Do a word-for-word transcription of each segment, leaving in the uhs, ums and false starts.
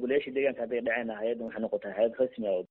gulayaasha deegaanka hadday dhaceen hay'addan waxay noqotay hay'ad rasmi ah.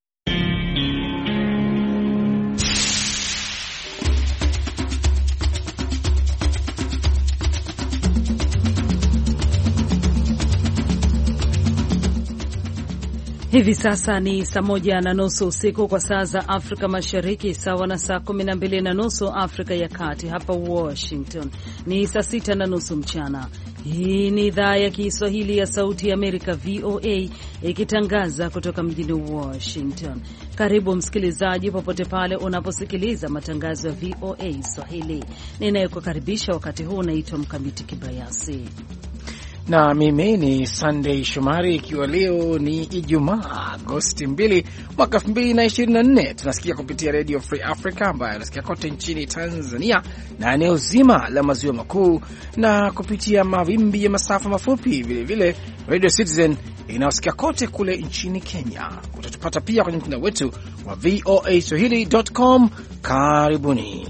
Hivi sasa ni saa moja na nusu usiku kwa saa za Afrika Mashariki, sawa na saa kumi na mbili na nusu Afrika ya Kati. Hapa Washington ni saa sita na nusu mchana. Hii ni idhaa ya Kiswahili ya Sauti ya Amerika, V O A, ikitangaza kutoka mjini Washington. Karibu msikilizaji, popote pale unaposikiliza matangazo ya V O A Swahili. Ninayekukaribisha wakati huu naitwa Mkamiti Kibayasi. Na mimi ni Sunday Shomari, ikiwa leo ni Ijumaa Agosti mbili mwaka elfu mbili na ishirini na nne. Tunasikia kupitia Radio Free Africa ambayo inasikia kote nchini Tanzania na eneo zima la maziwa makuu, na kupitia mawimbi ya masafa mafupi, vile vile Radio Citizen inasikia kote kule nchini Kenya. Utatupata pia kwenye mtandao wetu wa V O A swahili dot com. Karibuni.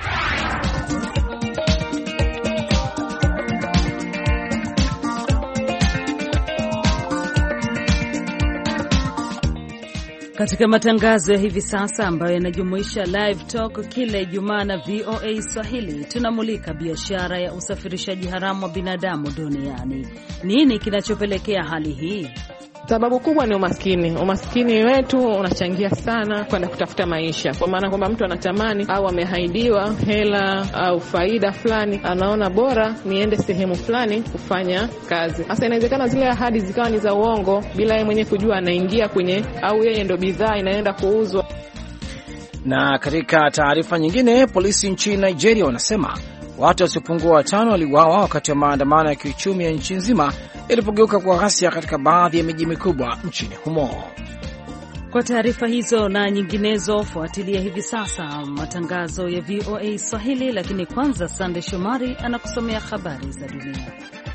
Katika matangazo ya hivi sasa ambayo yanajumuisha live talk kila Ijumaa na V O A Swahili, tunamulika biashara ya usafirishaji haramu wa binadamu duniani. Nini kinachopelekea hali hii? Sababu kubwa ni umaskini. Umaskini wetu unachangia sana kwenda kutafuta maisha, kwa maana kwamba mtu anatamani au amehaidiwa hela au faida fulani, anaona bora niende sehemu fulani kufanya kazi. Sasa inawezekana zile ahadi zikawa ni za uongo, bila yeye mwenyewe kujua anaingia kwenye, au yeye ndo bidhaa inaenda kuuzwa. Na katika taarifa nyingine, polisi nchini Nigeria wanasema watu wasiopungua watano waliuawa wakati wa maandamano ya kiuchumi ya nchi nzima ilipogeuka kwa ghasia katika baadhi ya miji mikubwa nchini humo. Kwa taarifa hizo na nyinginezo, fuatilia hivi sasa matangazo ya V O A Swahili, lakini kwanza Sande Shomari anakusomea habari za dunia.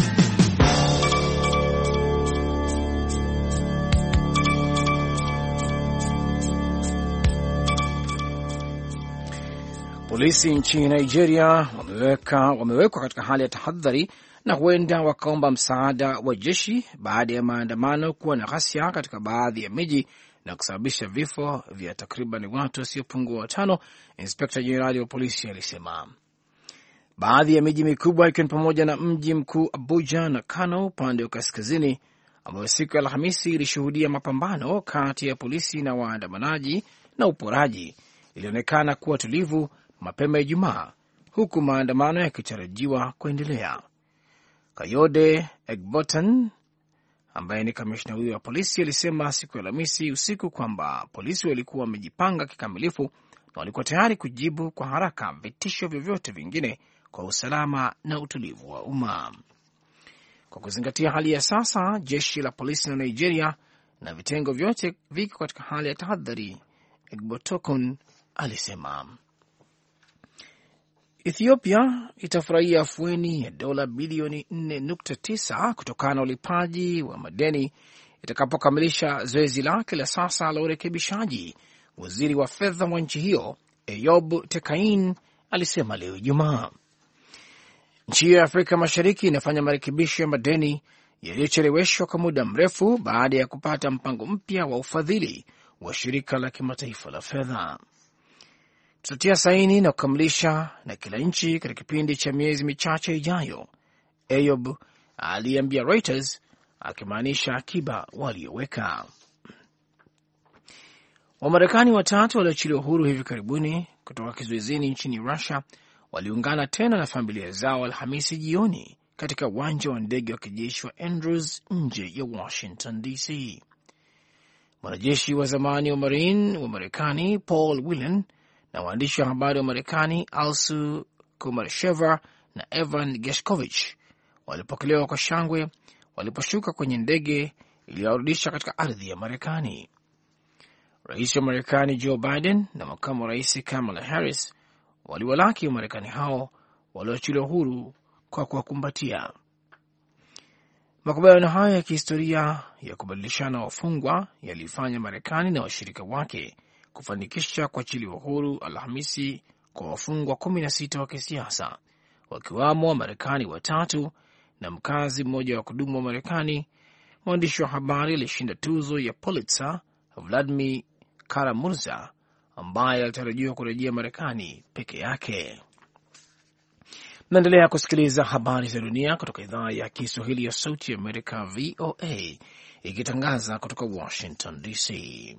Polisi nchini Nigeria wameweka wamewekwa katika hali ya tahadhari na huenda wakaomba msaada wa jeshi baada ya maandamano kuwa na ghasia katika baadhi ya miji na kusababisha vifo vya takriban watu wasiopungua watano, Inspekta Jenerali wa polisi alisema. Baadhi ya miji mikubwa ikiwa ni pamoja na mji mkuu Abuja na Kano upande wa kaskazini, ambayo siku ya Alhamisi ilishuhudia mapambano kati ya polisi na waandamanaji na uporaji, ilionekana kuwa tulivu mapema Ijumaa, huku maandamano yakitarajiwa kuendelea. Kayode Egbotan, ambaye ni kamishna huyo wa polisi, alisema siku ya Alhamisi usiku kwamba polisi walikuwa wamejipanga kikamilifu na walikuwa tayari kujibu kwa haraka vitisho vyovyote vingine kwa usalama na utulivu wa umma. Kwa kuzingatia hali ya sasa, jeshi la polisi na Nigeria na vitengo vyote viko katika hali ya tahadhari, Egbotokun alisema. Ethiopia itafurahia afueni ya dola bilioni nne nukta tisa kutokana na ulipaji wa madeni itakapokamilisha zoezi lake la sasa la urekebishaji, waziri wa fedha wa nchi hiyo Eyob Tekain alisema leo Ijumaa. Nchi ya Afrika Mashariki inafanya marekebisho ya madeni yaliyocheleweshwa kwa muda mrefu baada ya kupata mpango mpya wa ufadhili wa shirika la kimataifa la fedha. Tutatia saini na kukamilisha na kila nchi katika kipindi cha miezi michache ijayo, Eyob aliambia Reuters, akimaanisha akiba walioweka. Wamarekani watatu walioachiliwa huru hivi karibuni kutoka kizuizini nchini Russia waliungana tena na familia zao Alhamisi jioni katika uwanja wa ndege wa kijeshi wa Andrews nje ya Washington D C. Mwanajeshi wa zamani wa Marine wa Marekani Paul Whelan na waandishi wa habari wa Marekani Alsu Kumarsheva na Evan Geshkovich walipokelewa kwa shangwe waliposhuka kwenye ndege iliyorudisha katika ardhi ya Marekani. Rais wa Marekani Joe Biden na makamu wa rais Kamala Harris waliwalaki wa Marekani hao walioachiliwa huru kwa kuwakumbatia. Makubaliano hayo ya kihistoria ya kubadilishana wafungwa yalifanya Marekani na washirika wake kufanikisha kuachiliwa huru Alhamisi kwa wafungwa kumi na sita wa kisiasa, wakiwamo wa Marekani watatu na mkazi mmoja wa kudumu wa Marekani, mwandishi wa habari alishinda tuzo ya Pulitzer Vladimir Karamurza, ambaye alitarajiwa kurejea Marekani peke yake. Naendelea kusikiliza habari za dunia kutoka idhaa ya Kiswahili ya Sauti ya Amerika, V O A, ikitangaza kutoka Washington D C.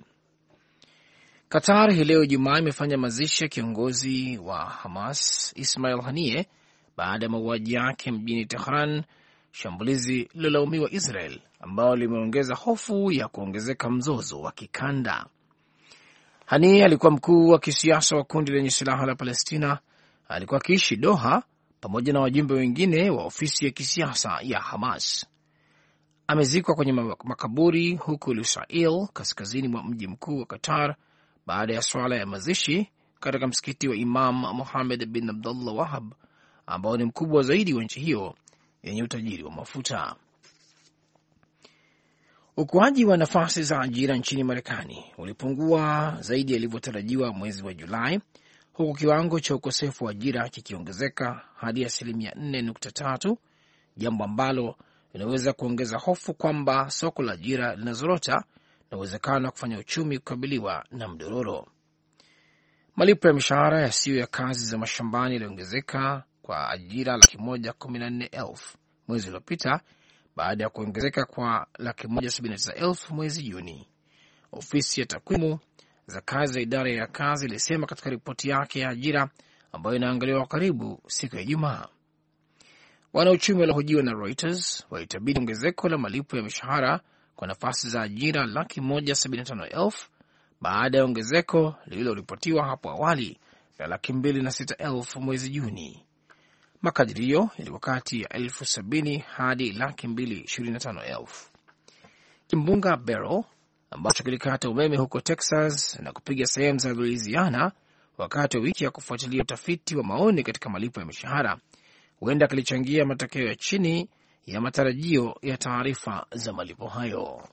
Qatar hii leo Ijumaa imefanya mazishi ya kiongozi wa Hamas Ismail Haniyeh baada ya mauaji yake mjini Tehran, shambulizi lilolaumiwa Israel ambao limeongeza hofu ya kuongezeka mzozo wa kikanda. Haniyeh alikuwa mkuu wa kisiasa wa kundi lenye silaha la Palestina. Alikuwa akiishi Doha pamoja na wajumbe wengine wa ofisi ya kisiasa ya Hamas. Amezikwa kwenye makaburi huko Lusail, kaskazini mwa mji mkuu wa Qatar, baada ya swala ya mazishi katika msikiti wa Imam Mohammed bin Abdullah Wahab, ambao ni mkubwa zaidi wa nchi hiyo yenye utajiri wa mafuta. Ukuaji wa nafasi za ajira nchini Marekani ulipungua zaidi yalivyotarajiwa mwezi wa Julai, huku kiwango cha ukosefu wa ajira kikiongezeka hadi asilimia nne nukta tatu, jambo ambalo linaweza kuongeza hofu kwamba soko la ajira linazorota na uwezekano wa kufanya uchumi kukabiliwa na mdororo. Malipo ya mishahara yasiyo ya kazi za mashambani yaliongezeka kwa ajira laki moja kumi na nne elfu mwezi uliopita baada ya kuongezeka kwa laki moja sabini na tisa elfu mwezi Juni. Ofisi ya takwimu za kazi za idara ya kazi ilisema katika ripoti yake ya ajira ambayo inaangaliwa karibu siku ya Ijumaa. Wanauchumi waliohojiwa na Reuters walitabiri ongezeko la malipo ya mishahara kwa nafasi za ajira laki moja sabini na tano elfu baada ya ongezeko lililoripotiwa hapo awali la laki mbili na sita elfu mwezi Juni. Makadirio yalikuwa kati ya elfu sabini hadi laki mbili ishirini na tano elfu. Kimbunga Beryl ambacho kilikata umeme huko Texas na kupiga sehemu za Louisiana wakati wa wiki ya kufuatilia utafiti wa maoni katika malipo ya mishahara, huenda kilichangia matokeo ya chini ya matarajio ya taarifa za malipo hayo.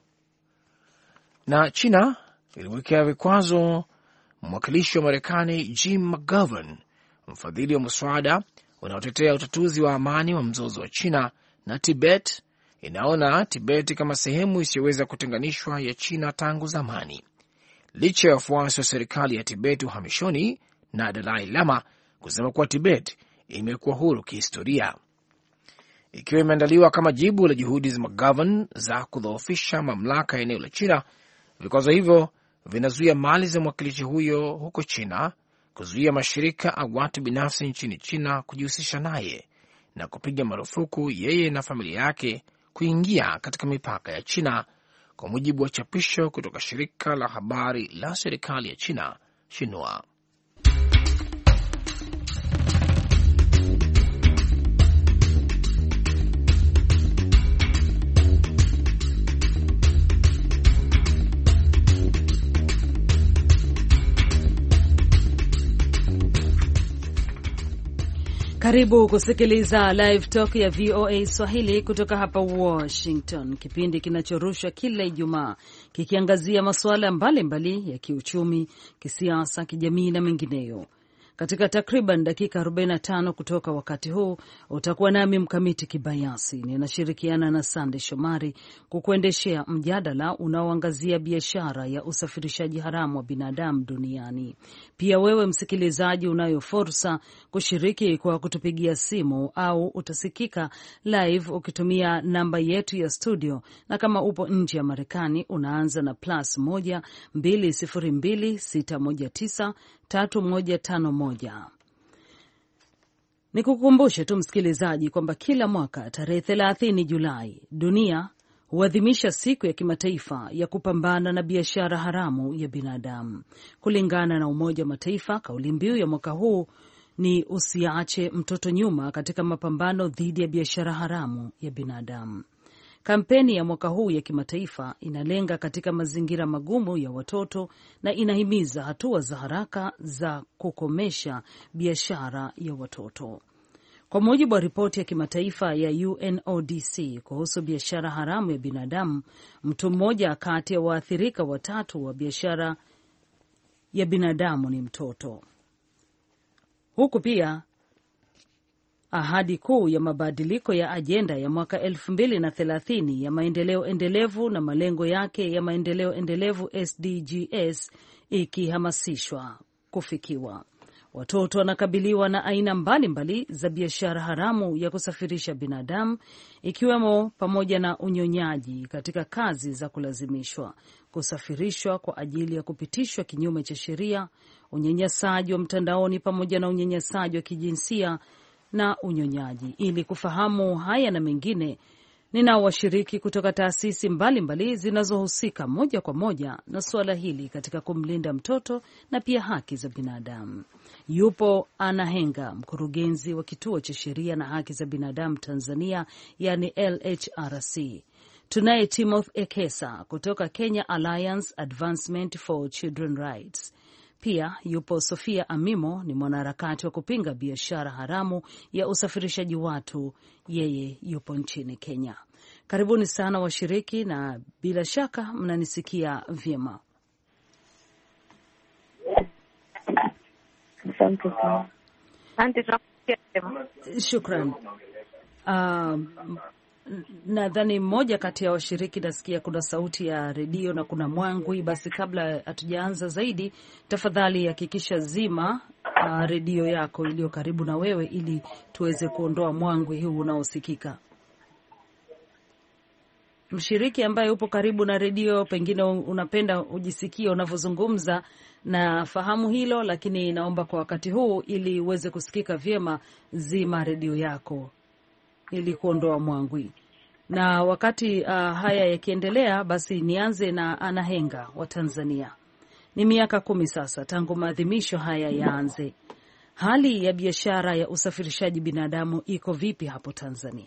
Na China iliwekea vikwazo mwakilishi wa Marekani Jim McGovern, mfadhili wa mswada unaotetea utatuzi wa amani wa mzozo wa China na Tibet. Inaona Tibet kama sehemu isiyoweza kutenganishwa ya China tangu zamani, licha ya wafuasi wa serikali ya Tibet uhamishoni na Dalai Lama kusema kuwa Tibet imekuwa huru kihistoria. Ikiwa imeandaliwa kama jibu la juhudi za McGovern za kudhoofisha mamlaka ya eneo la China, vikwazo hivyo vinazuia mali za mwakilishi huyo huko China, kuzuia mashirika au watu binafsi nchini China kujihusisha naye, na kupiga marufuku yeye na familia yake kuingia katika mipaka ya China, kwa mujibu wa chapisho kutoka shirika la habari la serikali ya China, Xinhua. Karibu kusikiliza Live Talk ya V O A Swahili kutoka hapa Washington, kipindi kinachorushwa kila Ijumaa kikiangazia masuala mbalimbali ya kiuchumi, kisiasa, kijamii na mengineyo. Katika takriban dakika arobaini na tano kutoka wakati huu utakuwa nami Mkamiti Kibayasi, ninashirikiana na Sande Shomari kukuendeshea mjadala unaoangazia biashara ya usafirishaji haramu wa binadamu duniani. Pia wewe msikilizaji unayo fursa kushiriki kwa kutupigia simu, au utasikika live ukitumia namba yetu ya studio, na kama upo nje ya Marekani unaanza na plus moja mbili sifuri mbili sita moja tisa tatu moja tano moja. Nikukumbushe tu msikilizaji kwamba kila mwaka tarehe thelathini Julai dunia huadhimisha siku ya kimataifa ya kupambana na biashara haramu ya binadamu. Kulingana na Umoja wa Mataifa, kauli mbiu ya mwaka huu ni usiache mtoto nyuma katika mapambano dhidi ya biashara haramu ya binadamu. Kampeni ya mwaka huu ya kimataifa inalenga katika mazingira magumu ya watoto na inahimiza hatua za haraka za kukomesha biashara ya watoto. Kwa mujibu wa ripoti ya kimataifa ya U N O D C kuhusu biashara haramu ya binadamu, mtu mmoja kati ya waathirika watatu wa biashara ya binadamu ni mtoto. Huku pia ahadi kuu ya mabadiliko ya ajenda ya mwaka elfu mbili na thelathini ya maendeleo endelevu na malengo yake ya maendeleo endelevu S D Gs ikihamasishwa kufikiwa. Watoto wanakabiliwa na aina mbalimbali mbali za biashara haramu ya kusafirisha binadamu, ikiwemo pamoja na unyonyaji katika kazi za kulazimishwa, kusafirishwa kwa ajili ya kupitishwa kinyume cha sheria, unyanyasaji wa mtandaoni pamoja na unyanyasaji wa kijinsia na unyonyaji. Ili kufahamu haya na mengine, ninao washiriki kutoka taasisi mbalimbali zinazohusika moja kwa moja na suala hili katika kumlinda mtoto na pia haki za binadamu. Yupo Anna Henga, mkurugenzi wa kituo cha sheria na haki za binadamu Tanzania, yani L H R C. Tunaye Timothy Ekesa kutoka Kenya Alliance Advancement for Children Rights. Pia yupo Sofia Amimo, ni mwanaharakati wa kupinga biashara haramu ya usafirishaji watu. Yeye yupo nchini Kenya. Karibuni sana washiriki, na bila shaka mnanisikia vyema. Asante sana. Shukran. Uh, nadhani mmoja kati ya washiriki nasikia kuna sauti ya redio na kuna mwangwi. Basi kabla hatujaanza zaidi, tafadhali hakikisha zima uh, redio yako iliyo karibu na wewe ili tuweze kuondoa mwangwi huu unaosikika. Mshiriki ambaye upo karibu na redio, pengine unapenda ujisikie unavyozungumza, na fahamu hilo, lakini naomba kwa wakati huu ili uweze kusikika vyema, zima redio yako ili kuondoa mwangwi. Na wakati uh, haya yakiendelea, basi nianze na Anna Henga wa Tanzania. Ni miaka kumi sasa tangu maadhimisho haya yaanze. Hali ya biashara ya usafirishaji binadamu iko vipi hapo Tanzania?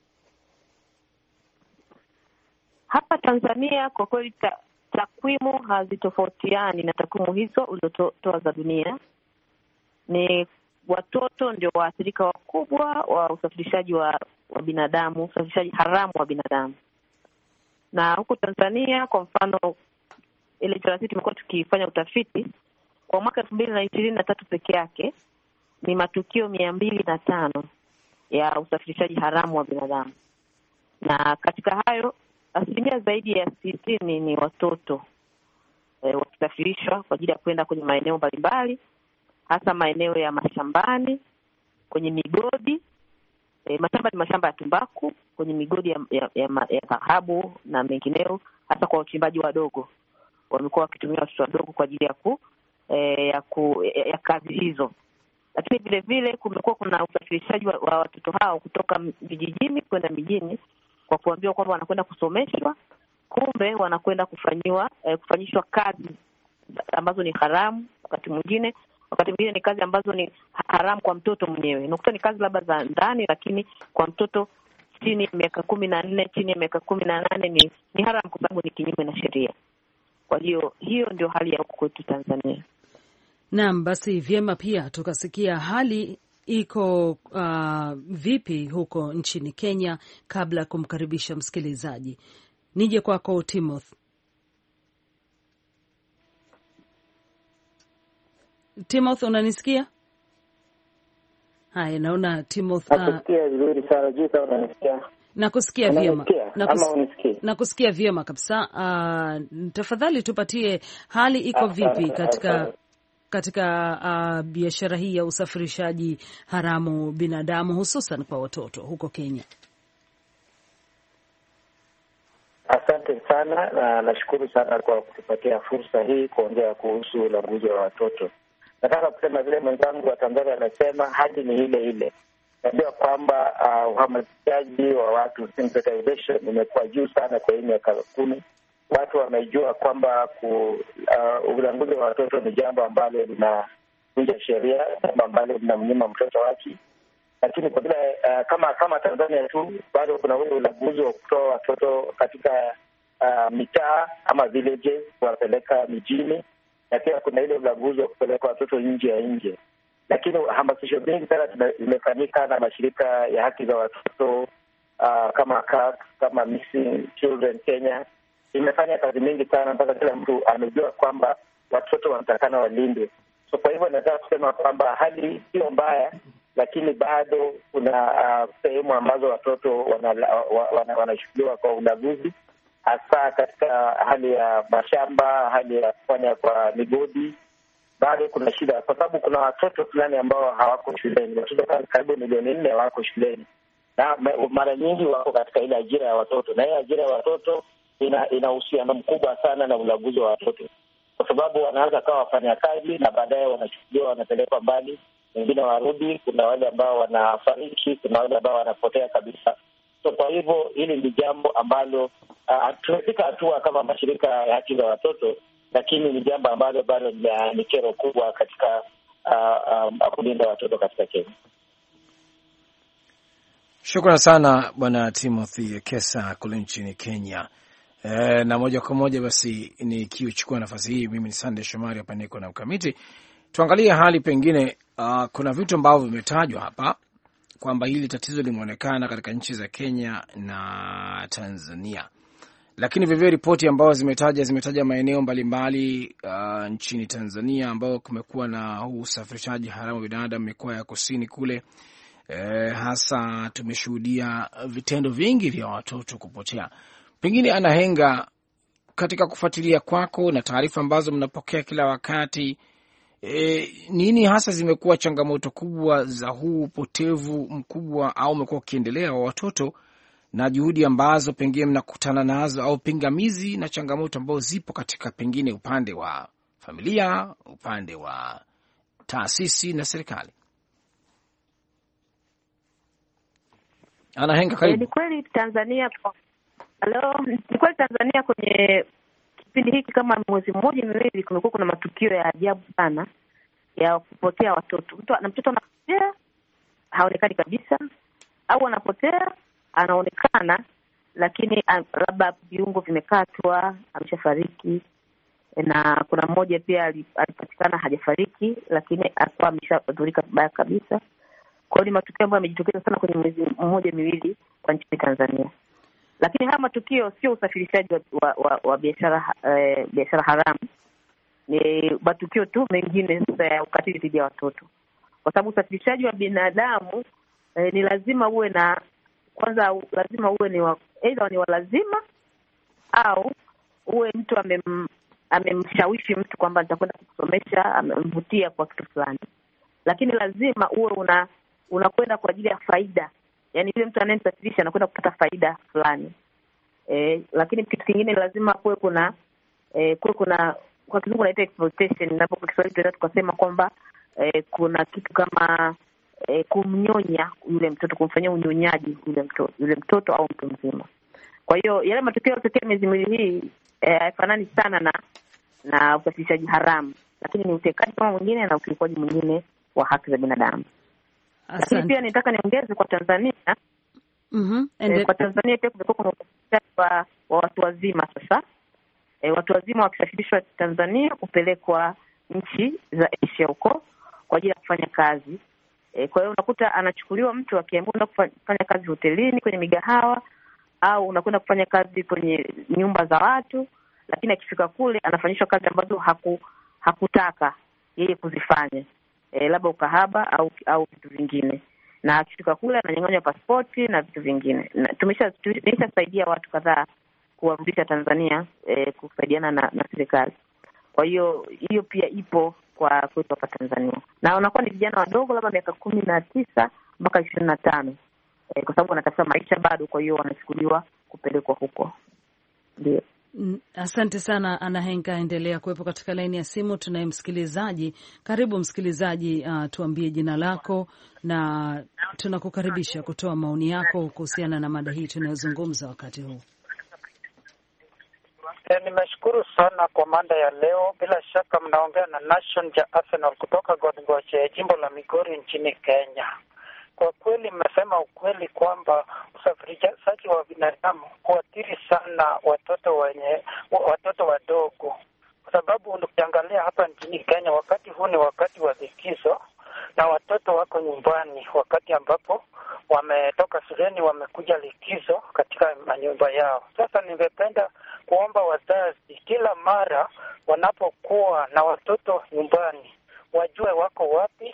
Hapa Tanzania kwa kweli takwimu hazitofautiani na takwimu hizo ulizotoa za dunia. Ni watoto ndio waathirika wakubwa wa usafirishaji wa, wa binadamu, usafirishaji haramu wa binadamu. Na huko Tanzania kwa mfano, ile taratibu tumekuwa tukifanya utafiti kwa mwaka elfu mbili na ishirini na tatu peke yake, ni matukio mia mbili na tano ya usafirishaji haramu wa binadamu. Na katika hayo asilimia zaidi ya sitini ni watoto e, wakisafirishwa kwa ajili ya kwenda kwenye maeneo mbalimbali, hasa maeneo ya mashambani, kwenye migodi. E, mashamba ni mashamba ya tumbaku, kwenye migodi ya, ya, ya, ya dhahabu na mengineo, hasa kwa uchimbaji wadogo. Wamekuwa wakitumia watoto wadogo kwa ajili ya ku, e, ya, ku ya, ya kazi hizo. Lakini vile vile kumekuwa kuna usafirishaji wa, wa watoto hao kutoka vijijini kwenda mijini, kwa kuambiwa kwamba wanakwenda kusomeshwa, kumbe wanakwenda kufanyiwa eh, kufanyishwa kazi ambazo ni haramu. Wakati mwingine wakati mwingine ni kazi ambazo ni haramu kwa mtoto mwenyewe. Unakuta ni kazi labda za ndani, lakini kwa mtoto chini ya miaka kumi na nne, chini ya miaka kumi na nane ni, ni haramu kwa sababu ni kinyume na sheria. Kwa hiyo hiyo ndio hali ya huko kwetu Tanzania. Naam, basi vyema pia tukasikia hali iko uh, vipi huko nchini Kenya. Kabla ya kumkaribisha msikilizaji, nije kwako Timothy. Timothy, unanisikia? Haya, naona Timothy nakusikia vizuri sana. Je, kama unanisikia? Nakusikia vyema. Nakusikia. Nakusikia vyema kabisa. Uh, tafadhali tupatie hali iko vipi katika katika uh, biashara hii ya usafirishaji haramu binadamu, hususan kwa watoto huko Kenya. Asante sana na nashukuru sana kwa kutupatia fursa hii kuongea kuhusu ulanguzi wa watoto. Nataka kusema vile mwenzangu wa Tanzania anasema, hadi ni ile ile. Najua kwamba uh, uhamasishaji wa watu, sensitization, imekuwa juu sana kwa hii miaka kumi. Watu wamejua kwamba ku, uh, ulanguzi wa watoto ni jambo ambalo linavunja sheria, jambo ambalo linamnyima mtoto wake. Lakini kwa vile uh, kama kama Tanzania tu bado kuna ule ulanguzi wa kutoa watoto katika uh, mitaa ama villages kuwapeleka mijini, na pia kuna ile ulanguzi wa kupeleka watoto nje ya nje. Lakini hamasisho mengi sana zimefanyika na mashirika ya haki za watoto uh, kama C A C, kama Missing Children Kenya. Imefanya kazi mingi sana mpaka kila mtu amejua kwamba watoto wanatakana walindwe. So kwa hivyo nataka kusema kwamba hali sio mbaya, lakini bado kuna uh, sehemu ambazo watoto wanashughuliwa wana, wana kwa ulanguzi, hasa katika hali ya mashamba, hali ya kufanya kwa migodi. Bado kuna shida kwa sababu kuna watoto fulani ambao hawako shuleni. Watoto karibu milioni nne hawako shuleni, na mara nyingi wako katika ile ajira ya watoto, na ile ajira ya watoto ina ina uhusiano mkubwa sana na ulanguzi wa watoto, kwa sababu wanaanza kawa wafanya kazi na baadaye wanachukuliwa, wanapelekwa mbali, wengine warudi. Kuna wale ambao wanafariki, kuna wale ambao wanapotea kabisa. So kwa hivyo hili ni jambo ambalo uh, tumefika hatua kama mashirika ya haki za watoto, lakini ni jambo ambalo bado ni kero kubwa katika uh, um, kulinda watoto katika Kenya. Shukrani sana Bwana Timothy Kesa kule nchini Kenya. E, na moja kwa moja basi nikichukua nafasi hii, mimi ni Sunday Shomari hapa niko na Mkamiti. Tuangalie hali pengine, uh, kuna vitu ambavyo vimetajwa hapa kwamba hili tatizo limeonekana katika nchi za Kenya na Tanzania. Lakini vivyo ripoti ambazo zimetaja zimetaja maeneo mbalimbali uh, nchini Tanzania ambao kumekuwa na huu usafirishaji haramu wa binadamu mikoa ya kusini kule. Eh, hasa tumeshuhudia vitendo vingi vya watoto kupotea. Pengine Anahenga, katika kufuatilia kwako na taarifa ambazo mnapokea kila wakati, eh, nini hasa zimekuwa changamoto kubwa za huu upotevu mkubwa au umekuwa ukiendelea wa watoto, na juhudi ambazo pengine mnakutana nazo au pingamizi na changamoto ambazo zipo katika pengine upande wa familia, upande wa taasisi na serikali? Anahenga, karibu. Ni kweli Tanzania, hello, ni kweli Tanzania kwenye kipindi hiki kama mwezi mmoja miwili kumekuwa kuna matukio ya ajabu sana ya kupotea watoto. Mtu na mtoto anapotea haonekani kabisa, au anapotea anaonekana lakini labda viungo vimekatwa, ameshafariki. Na kuna mmoja pia alipatikana hajafariki lakini alikuwa ameshadhurika vibaya kabisa. Kwa hiyo ni matukio ambayo yamejitokeza sana kwenye mwezi mmoja miwili kwa nchini Tanzania. Lakini haya matukio sio usafirishaji wa, wa, wa, wa biashara eh, biashara haramu. Ni matukio tu mengine sasa ya ukatili dhidi ya watoto. Kwa sababu usafirishaji wa binadamu eh, ni lazima uwe na, kwanza lazima uwe ni wa, aidha ni wa lazima au uwe mtu amem, amemshawishi mtu kwamba nitakwenda kukusomesha, amemvutia kwa kitu fulani. Lakini lazima uwe una unakwenda kwa ajili ya faida. Yaani yule mtu anayemsafirisha anakwenda kupata faida fulani. Eh, lakini kitu kingine lazima kuwe kuna eh, kuwe kuna kwa kizungu naita exploitation, na kwa Kiswahili tunaweza tukasema kwamba eh, kuna kitu kama eh, kumnyonya yule mtoto, kumfanyia unyonyaji yule mtoto, yule mtoto au mtu mzima. Kwa hiyo yale matukio yaliyotokea miezi miwili hii hayafanani eh, sana na na usafirishaji haramu, lakini ni utekaji kama mwingine na ukiukwaji mwingine wa haki za binadamu. Asante. Lakini pia nitaka niongeze kwa Tanzania. Mhm. E, kwa Tanzania pia kumekuwa kuna usafirishaji wa, wa watu wazima sasa. E, watu wazima wakisafirishwa Tanzania kupelekwa nchi za Asia huko kwa ajili ya kufanya kazi. E, kwa hiyo unakuta anachukuliwa mtu akiamua kufanya kazi hotelini, kwenye migahawa, au unakwenda kufanya kazi kwenye nyumba za watu, lakini akifika kule anafanyishwa kazi ambazo haku, hakutaka yeye kuzifanya. E, labda ukahaba au au vitu vingine. Na akifika kule ananyang'anywa pasipoti na vitu vingine. Tumesha tumeshasaidia watu kadhaa kuwarudisha Tanzania e, kusaidiana na, na serikali. Kwa hiyo hiyo pia ipo kwa kwetu hapa Tanzania. Na wanakuwa ni vijana wadogo labda miaka kumi na tisa mpaka ishirini na tano. E, kwa sababu wanatafuta maisha bado, kwa hiyo wanachukuliwa kupelekwa huko. Ndio. Asante sana Anahenga, endelea kuwepo katika laini ya simu. Tunaye msikilizaji. Karibu msikilizaji, uh, tuambie jina lako na tunakukaribisha kutoa maoni yako kuhusiana na mada hii tunayozungumza wakati huu. E, nimeshukuru sana kwa mada ya leo. Bila shaka mnaongea na Nation ja Arsenal kutoka Godgoche, jimbo la Migori nchini Kenya. Kwa kweli mmesema ukweli kwamba usafirishaji wa binadamu huathiri sana watoto wenye watoto wadogo, kwa sababu ukiangalia hapa nchini Kenya wakati huu ni wakati wa likizo na watoto wako nyumbani, wakati ambapo wametoka shuleni wamekuja likizo katika manyumba yao. Sasa ningependa kuomba wazazi kila mara wanapokuwa na watoto nyumbani wajue wako wapi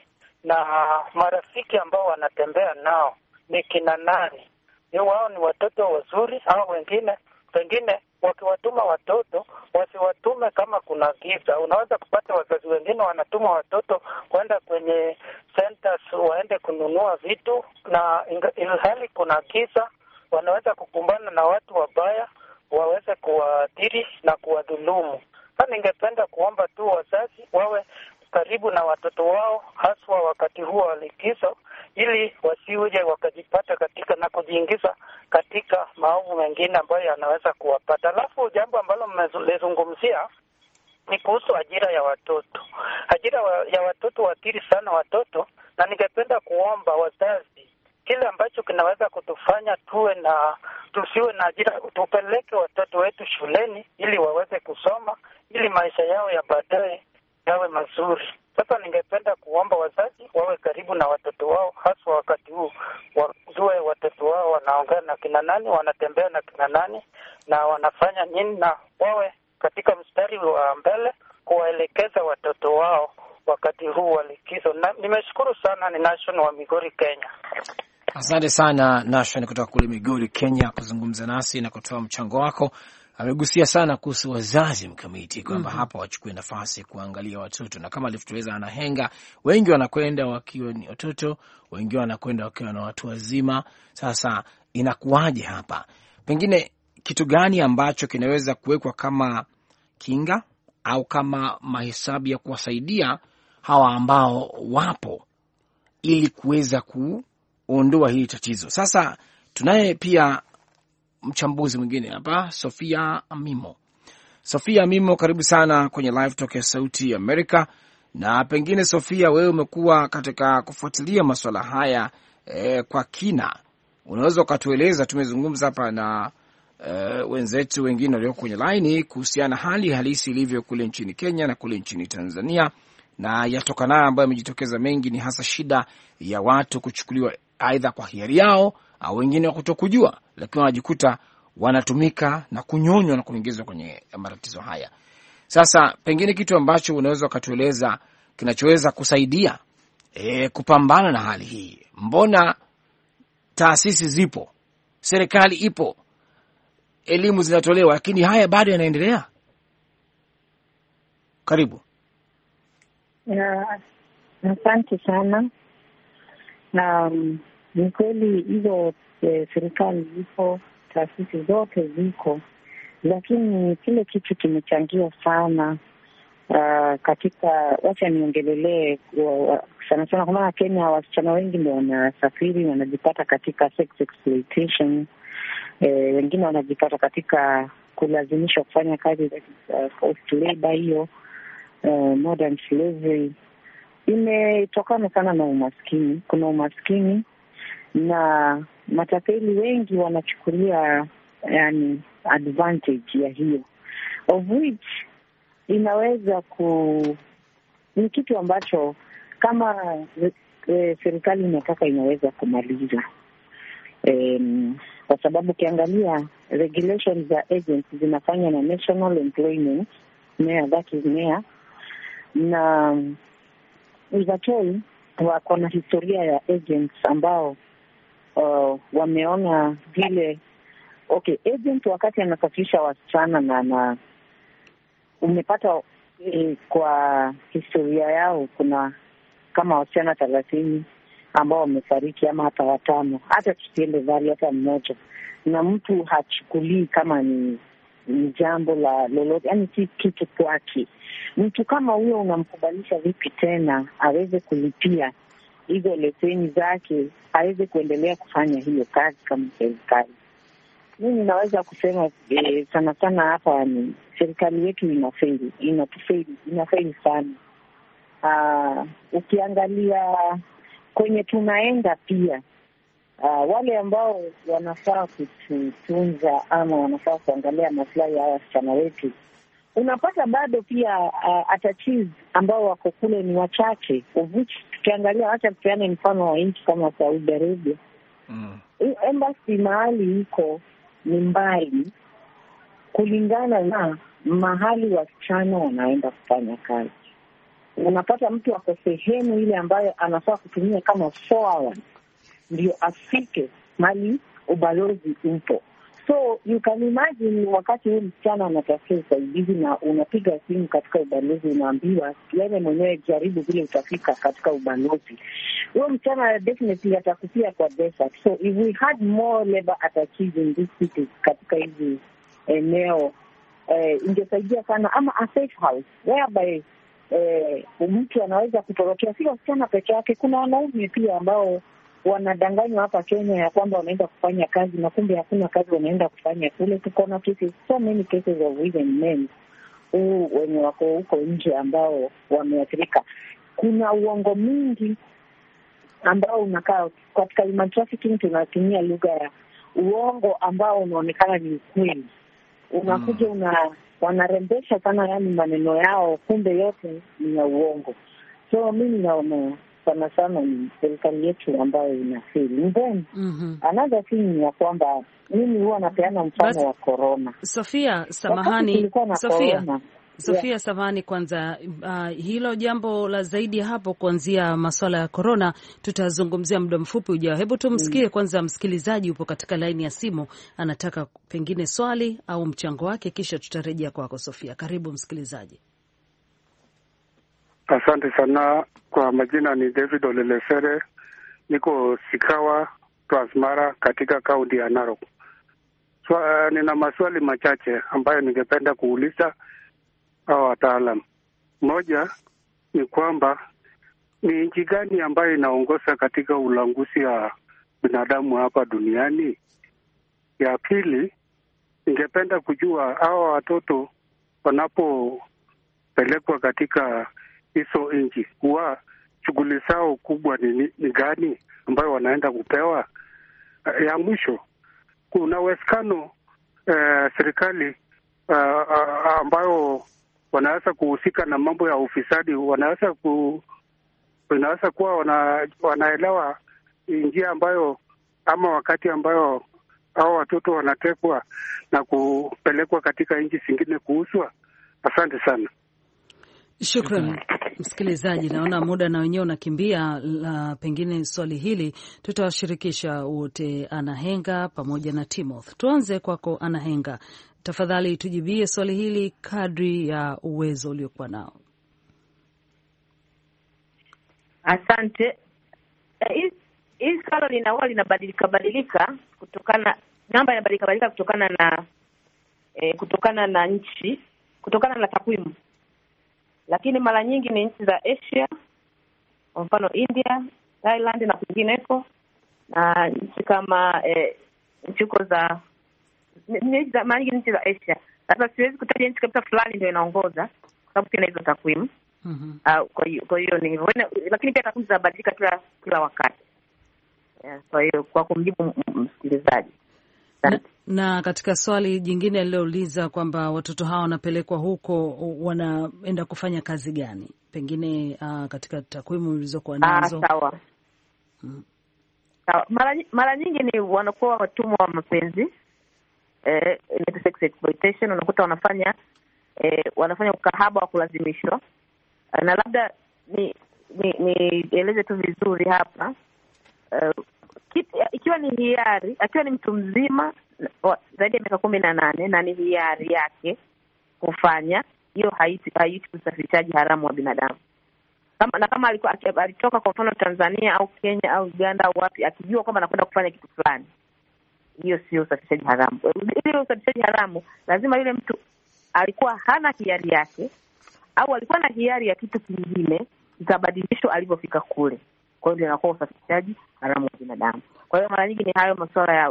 na marafiki ambao wanatembea nao ni kina nani. Ni wao ni watoto wazuri au wengine pengine wakiwatuma watoto wasiwatume kama kuna giza. Unaweza kupata wazazi wengine wanatuma watoto kwenda kwenye centers waende kununua vitu, na ilhali kuna giza, wanaweza kukumbana na watu wabaya waweze kuwaadhiri na kuwadhulumu. Sasa ningependa kuomba tu wazazi wawe karibu na watoto wao, haswa wakati huo wa likizo, ili wasiuje wakajipata katika na kujiingiza katika maovu mengine ambayo yanaweza kuwapata. Alafu jambo ambalo mmezungumzia ni kuhusu ajira ya watoto. Ajira wa, ya watoto waathiri sana watoto, na ningependa kuomba wazazi, kile ambacho kinaweza kutufanya tuwe na tusiwe na ajira, tupeleke watoto wetu shuleni ili waweze kusoma, ili maisha yao ya baadaye yawe mazuri. Sasa ningependa kuomba wazazi wawe karibu na watoto wao, haswa wakati huu, wajue watoto wao wanaongea na kina nani, wanatembea na kina nani, na wanafanya nini, na wawe katika mstari wa mbele kuwaelekeza watoto wao wakati huu wa likizo. Na nimeshukuru sana, ni Nation wa Migori, Kenya. Asante sana Nation kutoka kule Migori, Kenya, kuzungumza nasi na kutoa mchango wako. Amegusia sana kuhusu wazazi Mkamiti, kwamba mm-hmm. hapa wachukue nafasi kuangalia watoto, na kama alivyotueleza Anahenga, wengi wanakwenda wakiwa ni watoto, wengi wanakwenda wakiwa na watu wazima. Sasa inakuwaje hapa? Pengine kitu gani ambacho kinaweza kuwekwa kama kinga au kama mahesabu ya kuwasaidia hawa ambao wapo ili kuweza kuondoa hili tatizo? Sasa tunaye pia mchambuzi mwingine hapa, Sofia Amimo. Sofia Amimo, karibu sana kwenye Live Talk ya Sauti Amerika. Na pengine Sofia, wewe umekuwa katika kufuatilia masuala haya e, kwa kina. Unaweza ukatueleza, tumezungumza hapa na e, wenzetu wengine walioko kwenye line kuhusiana hali halisi ilivyo kule nchini Kenya na kule nchini Tanzania, na yatokanayo ambayo yamejitokeza mengi ni hasa shida ya watu kuchukuliwa aidha kwa hiari yao au wengine wa kutokujua, lakini wanajikuta wanatumika na kunyonywa na kuingizwa kwenye matatizo haya. Sasa pengine kitu ambacho unaweza ukatueleza kinachoweza kusaidia e, kupambana na hali hii. Mbona taasisi zipo, serikali ipo, elimu zinatolewa, lakini haya bado yanaendelea? Karibu. Asante uh, sana. Na um, ni kweli hizo eh, serikali zipo, taasisi zote ziko, lakini kile kitu kimechangia sana uh, katika, wacha niongelelee sana sana, kwa maana Kenya wasichana wengi ndio wanasafiri, wanajipata katika sex exploitation, eh, wengine wanajipata katika kulazimishwa kufanya kazi za uh, forced labor, hiyo uh, modern slavery. Imetokana sana na umaskini. Kuna umaskini na matapeli wengi wanachukulia yani advantage ya hiyo, of which inaweza ku ni kitu ambacho kama e, serikali inataka inaweza kumaliza, e, kwa sababu ukiangalia regulations za agents zinafanya na National Employment Mayor, that is Mayor, na Izatoi wako na historia ya agents ambao uh, wameona vile, okay, agent wakati anasafirisha wasichana na, na umepata eh, kwa historia yao kuna kama wasichana thelathini ambao wamefariki, ama hata watano, hata tusiende vali hata mmoja, na mtu hachukulii kama ni, ni jambo la lolote, yani si kitu kwake. Mtu kama huyo unamkubalisha vipi tena aweze kulipia hizo leseni zake, aweze kuendelea kufanya hiyo kazi kama serikali? Mimi naweza kusema eh, sana sana hapa ni serikali yetu inafeli, inatufeli, inafeli sana. Uh, ukiangalia kwenye tunaenda pia, uh, wale ambao wanafaa kututunza ama wanafaa kuangalia maslahi ya wasichana wetu, unapata bado pia uh, atachizi ambao wako kule ni wachache, of which tukiangalia, acha tupeane mfano wa nchi kama Saudi Arabia. Mm. Embassy mahali iko ni mbali kulingana na mahali wasichana wanaenda kufanya kazi. unapata mtu ako sehemu ile ambayo anafaa kutumia kama four hours ndio afike mali ubalozi upo. So you can imagine wakati huyu msichana anatafuta usaidizi na unapiga simu katika ubalozi, unaambiwa wewe mwenyewe jaribu vile utafika katika ubalozi. Huyo msichana definitely atakufia kwa desert. So if we had more labor attached in this city katika hizi eneo, eh, ingesaidia sana, ama a safe house whereby eh, mtu anaweza kutorokea. Si wasichana peke yake, kuna wanaume pia ambao wanadanganywa hapa Kenya ya kwamba wanaenda kufanya kazi na kumbe hakuna kazi wanaenda kufanya kule. Tuko na cases, so many cases of even men huu wenye wako huko nje ambao wameathirika. Kuna uongo mingi ambao unakaa katika human trafficking. Tunatumia lugha ya uongo ambao unaonekana ni ukweli. Unakuja mm. una wanarembesha sana yani maneno yao, kumbe yote ni ya uongo. So mimi naona sana sana ni serikali yetu ambayo inafeli. Then mm-hmm. another thing ya kwamba mimi huwa napeana mfano wa corona. Sofia, samahani. Sofia. Sofia, yeah. Samahani kwanza, uh, hilo jambo la zaidi hapo kuanzia masuala ya corona tutazungumzia muda mfupi ujao. Hebu tumsikie mm. kwanza msikilizaji upo katika laini ya simu, anataka pengine swali au mchango wake, kisha tutarejea kwako Sofia. Karibu msikilizaji. Asante sana. Kwa majina ni David Olelesere, niko Sikawa, Transmara katika kaunti ya Narok. So, uh, nina maswali machache ambayo ningependa kuuliza hao wataalam. Moja ni kwamba ni nchi gani ambayo inaongoza katika ulanguzi wa binadamu hapa duniani? Ya pili, ningependa kujua hao watoto wanapopelekwa katika hizo nchi huwa shughuli zao kubwa ni, ni gani ambayo wanaenda kupewa? Ya mwisho, kuna uwezekano uh, serikali uh, uh, ambayo wanaweza kuhusika na mambo ya ufisadi, wanaweza ku wanaweza kuwa wana, wanaelewa njia ambayo ama wakati ambayo hao watoto wanatekwa na kupelekwa katika nchi zingine kuuzwa. Asante sana. Shukran msikilizaji, naona muda na wenyewe unakimbia. La, pengine swali hili tutawashirikisha wote, Anahenga pamoja na Timothy. Tuanze kwako Anahenga, tafadhali tujibie swali hili kadri ya uwezo uliokuwa nao. Asante. Hii hii swala linakuwa linabadilika badilika kutokana namba inabadilika badilika kutokana na eh, kutokana na nchi, kutokana na takwimu. Lakini mara nyingi ni nchi za Asia, kwa mfano India, Thailand na kwingineko, na nchi kama eh, nchi za nchi za mara nyingi nchi za Asia. Sasa siwezi kutaja nchi kabisa fulani ndio inaongoza kwa sababu kuna hizo takwimu. Mhm. Uh, kwa hiyo kwa hiyo ni lakini pia takwimu zinabadilika kila kila wakati. Yeah, kwa hiyo kwa kumjibu msikilizaji. Na, na katika swali jingine alilouliza kwamba watoto hawa wanapelekwa huko wanaenda kufanya kazi gani, pengine uh, katika takwimu ulizokuwa nazo. Ah, sawa. Hmm. Sawa. Mara, mara nyingi ni wanakuwa watumwa wa mapenzi, eh, sex exploitation, unakuta wanafanya eh, wanafanya ukahaba wa kulazimishwa. Na labda ni ni nieleze tu vizuri hapa. Uh, Kit, ikiwa ni hiari, akiwa ni mtu mzima zaidi ya miaka kumi na nane na ni hiari yake kufanya hiyo, haiti haiti usafirishaji haramu wa binadamu. Kama na kama alikuwa alitoka kwa mfano Tanzania au Kenya au Uganda au wapi, akijua kwamba anakwenda kufanya kitu fulani, hiyo sio usafirishaji haramu. Ile usafirishaji haramu lazima yule mtu alikuwa hana hiari yake au alikuwa na hiari ya kitu kingine ikabadilishwa alipofika kule. Kwa hiyo inakuwa usafirishaji haramu wa binadamu. Kwa hiyo mara nyingi ni hayo masuala ya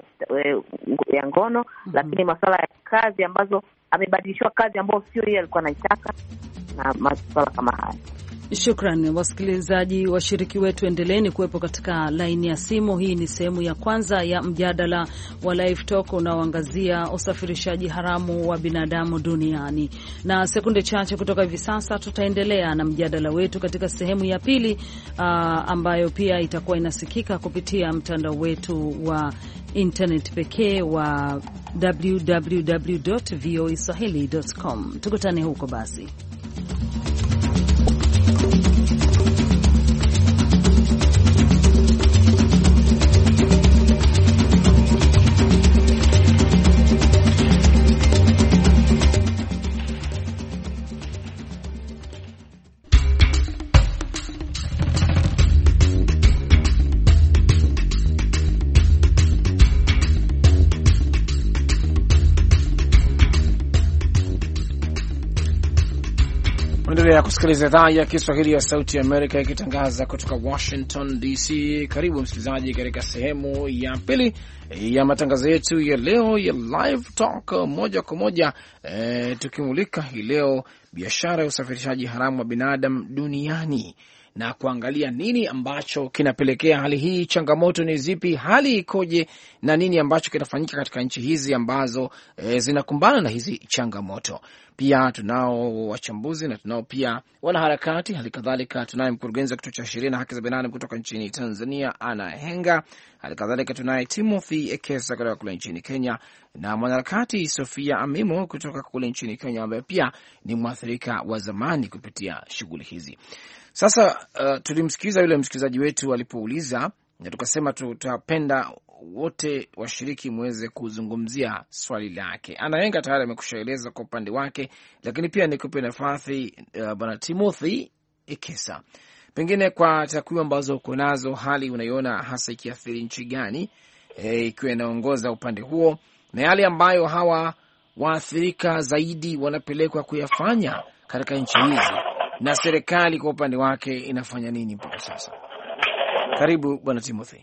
ya ngono, mm-hmm. Lakini masuala ya kazi ambazo amebadilishwa kazi ambayo sio yeye alikuwa anaitaka na masuala kama haya. Shukran wasikilizaji, washiriki wetu, endeleeni kuwepo katika laini ya simu. Hii ni sehemu ya kwanza ya mjadala wa Live Talk unaoangazia usafirishaji haramu wa binadamu duniani, na sekunde chache kutoka hivi sasa tutaendelea na mjadala wetu katika sehemu ya pili, uh, ambayo pia itakuwa inasikika kupitia mtandao wetu wa internet pekee wa w w w dot v o a swahili dot com. Tukutane huko basi. Thank you. Endelea kusikiliza idhaa ya Kiswahili ya Sauti ya Amerika ikitangaza kutoka Washington D C. Karibu msikilizaji katika sehemu ya pili ya matangazo yetu ya leo ya Live Talk moja kwa moja, e, tukimulika hii leo biashara ya usafirishaji haramu wa binadamu duniani na kuangalia nini ambacho kinapelekea hali hii, changamoto ni zipi, hali ikoje na nini ambacho kinafanyika katika nchi hizi ambazo e, zinakumbana na hizi changamoto. Pia tunao wachambuzi na tunao pia wanaharakati, hali kadhalika tunaye mkurugenzi wa kituo cha sheria na haki za binadamu kutoka nchini Tanzania, Ana Henga. Hali kadhalika tunaye Timothy Ekesa kutoka kule nchini Kenya na mwanaharakati Sofia Amimo kutoka kule nchini Kenya ambaye pia ni mwathirika wa zamani kupitia shughuli hizi. Sasa uh, tulimsikiliza yule msikilizaji wetu alipouliza na tukasema tutapenda wote washiriki muweze kuzungumzia swali lake. Anaenga tayari amekushaeleza kwa upande wake, lakini pia nikupe nafasi uh, bwana Timothy Ekesa, pengine kwa takwimu ambazo uko nazo, hali unaiona hasa ikiathiri nchi gani, e, ikiwa inaongoza upande huo, na yale ambayo hawa waathirika zaidi wanapelekwa kuyafanya katika nchi hizi, na serikali kwa upande wake inafanya nini mpaka sasa. Karibu bwana Timothy.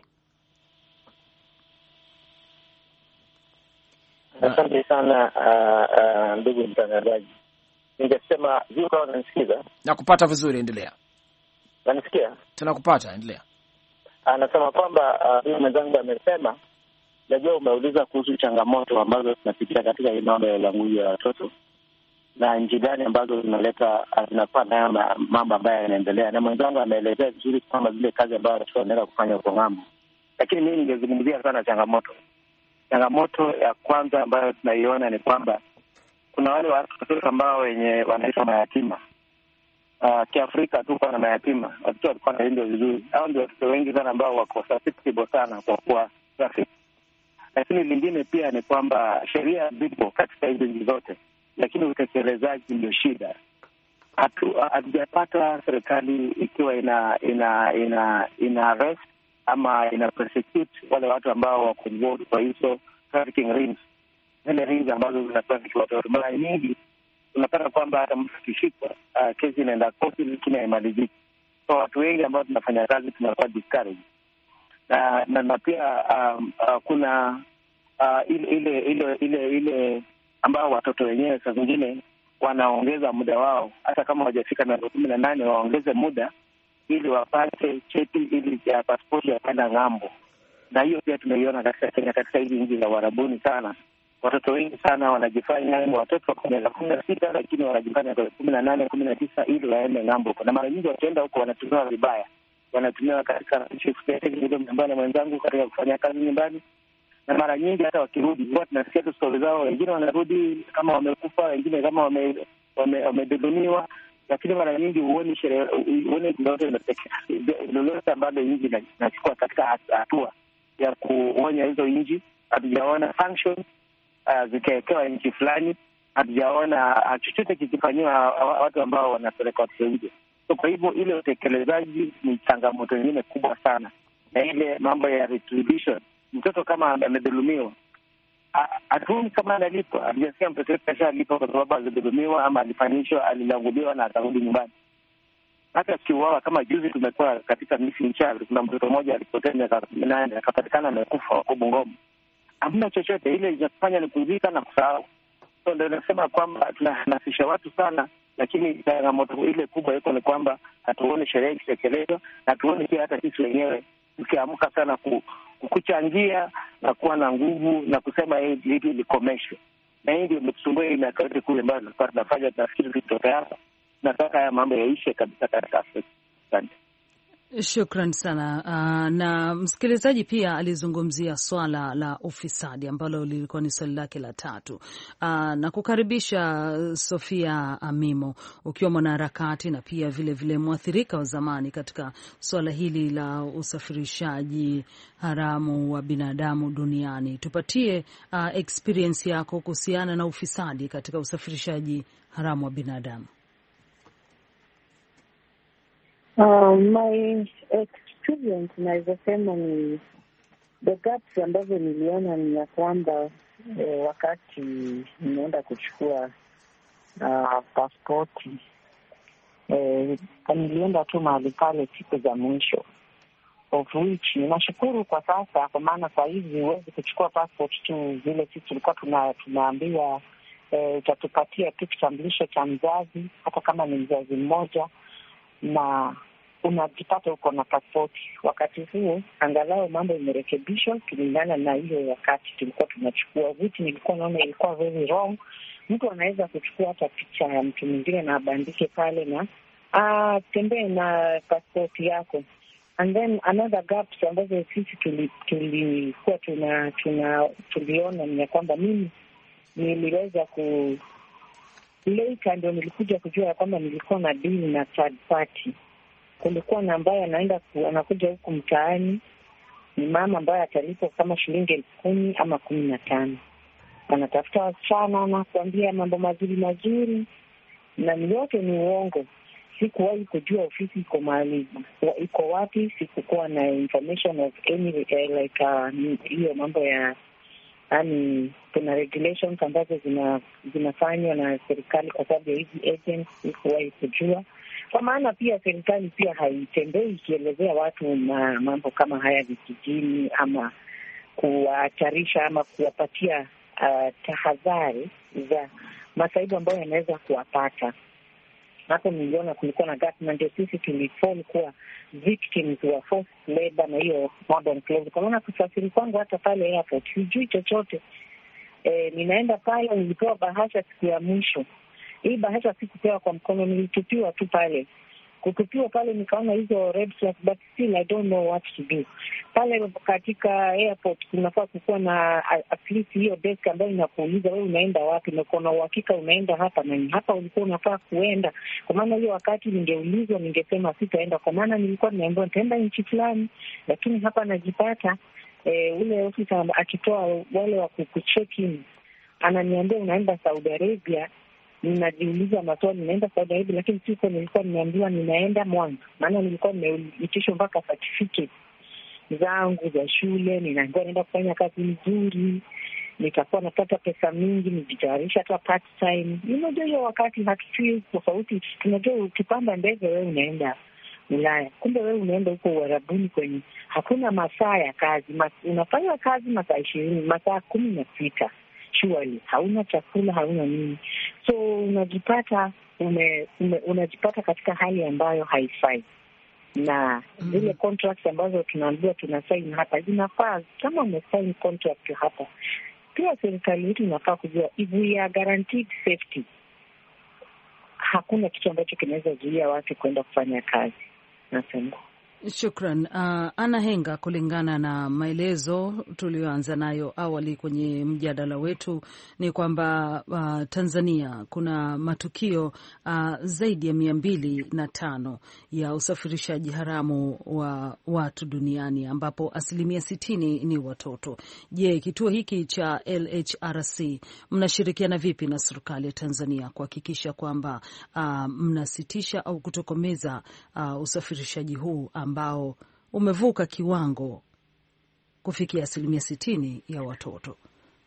Asante sana uh, uh, ndugu mtangazaji. Ningesema hiyo kama unanisikiza? Nakupata vizuri, endelea. Unanisikia? Tunakupata, endelea. Anasema kwamba uh, mwenzangu amesema, najua umeuliza kuhusu changamoto ambazo tunapitia katika hii mambo ya ulanguzi wa watoto na nchi gani ambazo zinaleta zinakuwa na mambo ambayo yanaendelea, na mwenzangu ameelezea vizuri kama zile kazi ambazo tunaendelea kufanya kwa ng'ambo. Lakini mimi ningezungumzia sana changamoto. Changamoto ya kwanza ambayo tunaiona ni kwamba kuna wale watoto ambao wenye wanaitwa mayatima. Uh, Kiafrika tu kuna mayatima, watoto walikuwa wanalindwa vizuri. Hao ndio watoto wengi sana ambao wako susceptible sana kwa kuwa traffic. Lakini lingine pia ni kwamba sheria zipo katika hizo nchi zote, lakini utekelezaji ndio shida. Hatujapata serikali ikiwa ina ina ina ina arrest ama ina prosecute wale watu ambao wako involved kwa hizo trafficking rings, zile rings ambazo zinatrafiki watoto. Mara nyingi unapata kwamba hata mtu akishikwa, uh, kesi inaenda koti lakini haimaliziki. So watu wengi ambao tunafanya kazi tunakuwa discouraged. Na, na, na pia um, uh, kuna uh, ile ile ile ile ile ambao watoto wenyewe saa zingine wanaongeza muda wao, hata kama hawajafika miaka kumi na nane waongeze muda ili wapate cheti ili ya pasipoti ya kwenda ng'ambo. Na hiyo pia tunaiona katika Kenya, katika hizi nchi za Uarabuni sana. Watoto wengi sana wanajifanya watoto wa miaka kumi na sita lakini wanajifanya kwa kumi na nane, kumi na tisa ili waende ng'ambo. Na mara nyingi wakienda huko wanatumiwa vibaya. Wanatumiwa katika nyumbani na mwenzangu katika kufanya kazi nyumbani. Na mara nyingi hata wakirudi huwa tunasikia tu stori zao, wengine wanarudi kama wamekufa, wengine kama wame wamedhulumiwa wame, lakini mara nyingi huoni sheria, huoni lolote ambalo nchi inachukua katika hatua ya kuonya hizo nchi. Hatujaona sanctions uh, zikawekewa nchi fulani, hatujaona chochote kikifanyiwa watu ambao wanapeleka watu nje. So kwa hivyo ile utekelezaji ni changamoto nyingine kubwa sana, na ile mambo ya retribution. Mtoto kama amedhulumiwa, hatuoni kama analipwa. Hatujasikia mtoto wetu ashalipwa kwa sababu alidhulumiwa ama alifanyishwa, alilanguliwa na akarudi nyumbani. Hata kiuawa kama juzi tumekuwa katika missing child, kuna mtoto mmoja alipotea miaka kumi na nane akapatikana amekufa huko Bungoma. Hamna chochote, ile inafanya ni kuzika na kusahau. So ndio nasema kwamba tunahamasisha watu sana, lakini changamoto ile kubwa iko ni kwamba hatuoni sheria ikitekelezwa, na hatuoni pia hata sisi wenyewe tukiamka sana ku, kuchangia na kuwa na nguvu na kusema hili likomeshwe. Na hii ndio msumbue ina kazi kule ambayo tunataka tunafanya, tunafikiri tutoke hapa. Nataka haya mambo yaishe kabisa katika Afrika. Asante. Shukran sana. Uh, na msikilizaji pia alizungumzia swala la ufisadi ambalo lilikuwa ni swali lake la tatu. Uh, na kukaribisha Sofia Amimo, ukiwa mwanaharakati na pia vile vile mwathirika wa zamani katika swala hili la usafirishaji haramu wa binadamu duniani. Tupatie uh, experience yako kuhusiana na ufisadi katika usafirishaji haramu wa binadamu. Uh, my experience naweza sema ni the gaps ambavyo niliona ni ya kwamba eh, wakati nimeenda kuchukua uh, pasipoti eh, nilienda tu mahali pale siku za mwisho, of which nashukuru kwa sasa, kwa maana saa hizi huwezi kuchukua passport tu vile sisi tulikuwa tuna, tunaambiwa eh, utatupatia tu kitambulisho cha mzazi, hata kama ni mzazi mmoja, na unajipata uko na pasipoti. Wakati huo angalau mambo imerekebishwa kulingana na hiyo wakati tulikuwa tunachukua vitu. Nilikuwa naona ilikuwa very wrong. Mtu anaweza kuchukua hata picha ya mtu mwingine na abandike pale na ah, tembee na pasipoti yako. And then another gaps ambazo sisi tulikuwa tuna tuna tuliona ni kwamba mimi niliweza ku later ndio nilikuja kujua ya kwamba nilikuwa na deal na third party. Kulikuwa na ambaye anaenda anakuja huku mtaani, ni mama ambaye atalipo kama shilingi elfu kumi ama kumi na tano. Anatafuta wasichana na kuambia mambo mazuri mazuri, na yote ni uongo. Sikuwahi kujua ofisi iko mahali iko wapi, sikukuwa na information of any uh, like hiyo uh, mambo ya yani kuna regulations ambazo zina zinafanywa na serikali kwa sababu ya hizi agents, sikuwahi kujua. Kwa maana pia serikali pia haitembei ikielezea watu na mambo kama haya vijijini, ama kuwatarisha ama kuwapatia uh, tahadhari za masaibu ambayo yanaweza kuwapata. Hapo niliona kulikuwa na gap, na ndio sisi tulifall kuwa victims wa forced labor na hiyo modern slavery. Kwa maana kusafiri kwangu hata pale airport sijui chochote. E, ninaenda pale, nilipewa bahasha siku ya mwisho. Hii bahasha sikupewa kwa mkono, nilitupiwa tu pale. Kutupiwa pale nikaona hizo red flags, but still I don't know what to do. Pale katika airport kunafaa kukuwa na at least hiyo desk ambayo inakuuliza wewe unaenda wapi, na kuna uhakika unaenda hapa na hapa ulikuwa unafaa kuenda. Kwa maana hiyo wakati ningeulizwa ningesema sitaenda, kwa maana nilikuwa nimeambiwa nitaenda nchi fulani, lakini hapa najipata e, ule ofisa akitoa wale wa kucheck in ananiambia unaenda Saudi Arabia. Ninajiuliza maswali, ninaenda Saudi Arabia, lakini siko nilikuwa nimeambiwa ninaenda Mwanza. Maana nilikuwa nimeitishwa mpaka certificate zangu za shule, ninaambiwa naenda kufanya kazi nzuri, nitakuwa napata pesa mingi, nijitayarisha hata part time. Unajua hiyo wakati hatufeel tofauti. Tunajua ukipanda ndege wewe unaenda Ulaya, kumbe wewe unaenda huko Uarabuni kwenye hakuna masaa ya kazi. Mas, unafanya kazi masaa ishirini, masaa kumi na sita. Surely hauna chakula, hauna nini. So unajipata ume, ume, unajipata katika hali ambayo haifai. Na zile mm. contracts ambazo tunaambiwa tunasign hapa zinafaa. Kama umesign contract hapa, pia serikali yetu inafaa kujua if we are guaranteed safety, hakuna kitu ambacho kinaweza zuia watu kwenda kufanya kazi. Nasema shukran. Uh, Ana Henga, kulingana na maelezo tulioanza nayo awali kwenye mjadala wetu ni kwamba uh, Tanzania kuna matukio uh, zaidi ya mia mbili na tano ya usafirishaji haramu wa watu duniani, ambapo asilimia sitini ni watoto. Je, kituo hiki cha L H R C mnashirikiana vipi na serikali ya Tanzania kuhakikisha kwamba uh, mnasitisha au kutokomeza uh, usafirishaji huu ambao umevuka kiwango kufikia asilimia sitini ya watoto?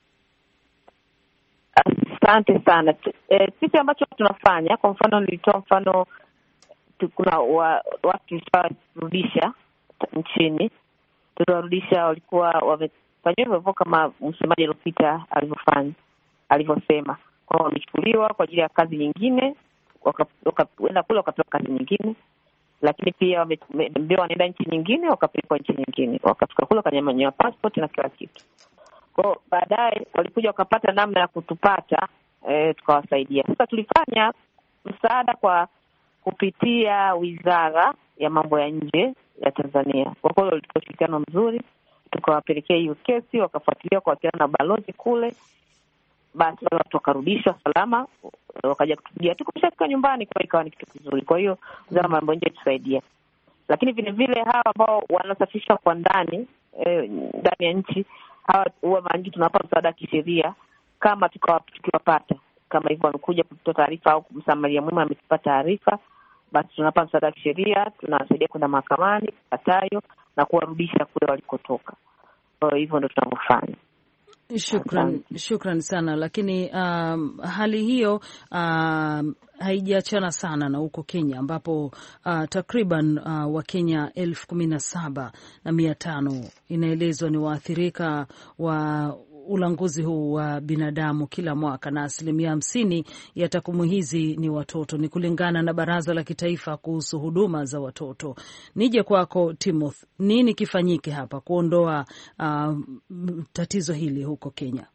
Asante sana. E, sisi ambacho tunafanya, kwa mfano nilitoa mfano, kuna wa, watu tulisharudisha nchini, tuliwarudisha walikuwa wamefanya hivyo kama msemaji aliyopita alivyofanya, alivyosema. Kwa wamechukuliwa kwa ajili ya kazi nyingine, wakaenda kule wakapewa kazi nyingine, lakini pia wameambiwa wanaenda nchi nyingine, wakapelekwa nchi nyingine, wakafika kule wakanyang'anywa passport na kila kitu. Kwa baadaye walikuja wakapata namna ya kutupata, e, tukawasaidia. Sasa tulifanya msaada kwa kupitia Wizara ya Mambo ya Nje ya Tanzania. Kwa kweli walitoa ushirikiano mzuri, tukawapelekea hiyo kesi, wakafuatilia kwa wakati na balozi kule. Basi watu wakarudishwa salama, wakaja kutupigia. Tukishafika nyumbani kwa ikawa ni kitu kizuri. Kwa hiyo Wizara ya Mambo ya Nje tusaidia. Lakini vile vile hawa ambao wanasafishwa kwa ndani, eh, ndani ya nchi, hawa huwa mara nyingi tunawapa msaada wa kisheria kama tukiwapata. Kama hivyo wamekuja kutoa taarifa au msamaria mwema ametupa taarifa, basi tunawapa msaada wa kisheria, tunawasaidia kwenda mahakamani, katayo na kuwarudisha kule walikotoka. Kwa hivyo ndio tunavyofanya. Shukran, shukran sana. Lakini um, hali hiyo um, haijaachana sana na huko Kenya ambapo uh, takriban uh, Wakenya elfu kumi na saba na mia tano inaelezwa ni waathirika wa ulanguzi huu wa binadamu kila mwaka, na asilimia hamsini ya takwimu hizi ni watoto, ni kulingana na Baraza la Kitaifa kuhusu huduma za watoto. Nije kwako Timothy, nini kifanyike hapa kuondoa uh, tatizo hili huko Kenya?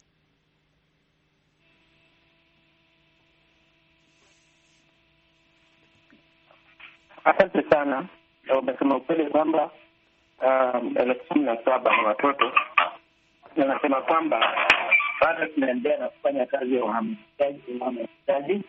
Asante sana. Umesema ukweli kwamba um, elfu kumi na saba na watoto. Nasema kwamba bado tunaendelea na kufanya kazi ya uhamasishaji,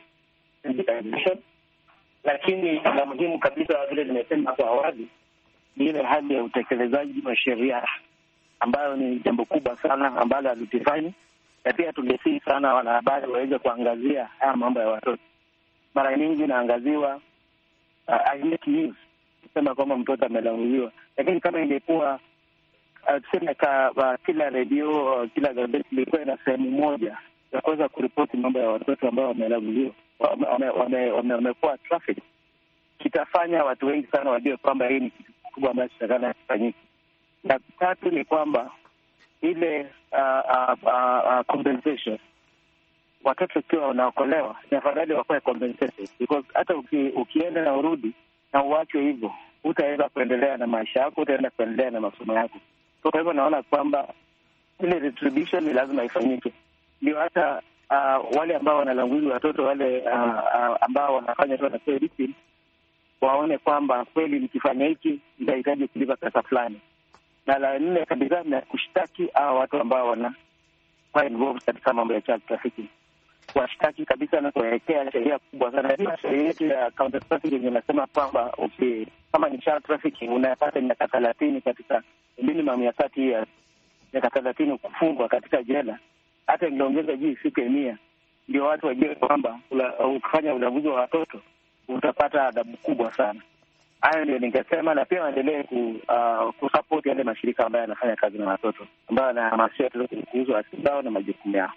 lakini la muhimu kabisa vile nimesema hapo awali ni ile hali ya utekelezaji wa sheria ambayo ni jambo kubwa sana ambalo halitifanyi, na pia tungesii sana wanahabari waweze kuangazia haya mambo ya watoto. Mara nyingi naangaziwa uh, I make news kusema kwamba mtoto amelanguliwa, lakini kama ingekuwa Uh, tuseme ka uh, kila redio uh, kila gazeti ilikuwa na sehemu moja ya kuweza kuripoti mambo ya watoto ambao wamelaguliwa, wamekuwa traffic, kitafanya watu wengi sana wajue kwamba hii ni kitu kubwa ambacho kitakana kifanyike. Na tatu ni kwamba ile uh, uh, uh, uh, compensation, watoto ikiwa wanaokolewa ni afadhali wakuwe compensated, because hata uki, ukienda na urudi na uachwe hivyo, utaweza kuendelea na maisha yako, utaenda kuendelea na masomo yako. Kwa hivyo naona kwamba ile retribution ni lazima ifanyike, ndio hata uh, wale ambao wanalanguzi watoto wale uh, uh, ambao wanafanya tu wanapewa victim waone kwamba kweli nikifanya hiki nitahitaji kulipa pesa fulani. Na la nne kabisa ni kushtaki hao watu ambao wana involved katika mambo ya child trafficking, washtaki kabisa na kuwekea sheria kubwa sana. Hiyo sheria yetu ya counter trafficking inasema kwamba okay, kama ni child trafficking unapata miaka thelathini katika minimum ya thirty years, miaka thelathini kufungwa katika jela. Hata ingeongeza juu siku ya mia, ndio watu wajue kwamba ukifanya ulanguzi wa watoto utapata adhabu kubwa sana. Hayo ndio ningesema, na pia waendelee ku, uh, kusupport yale mashirika ambayo yanafanya kazi na watoto, ambayo yanahamasisha watoto kuhusu haki zao na majukumu yao.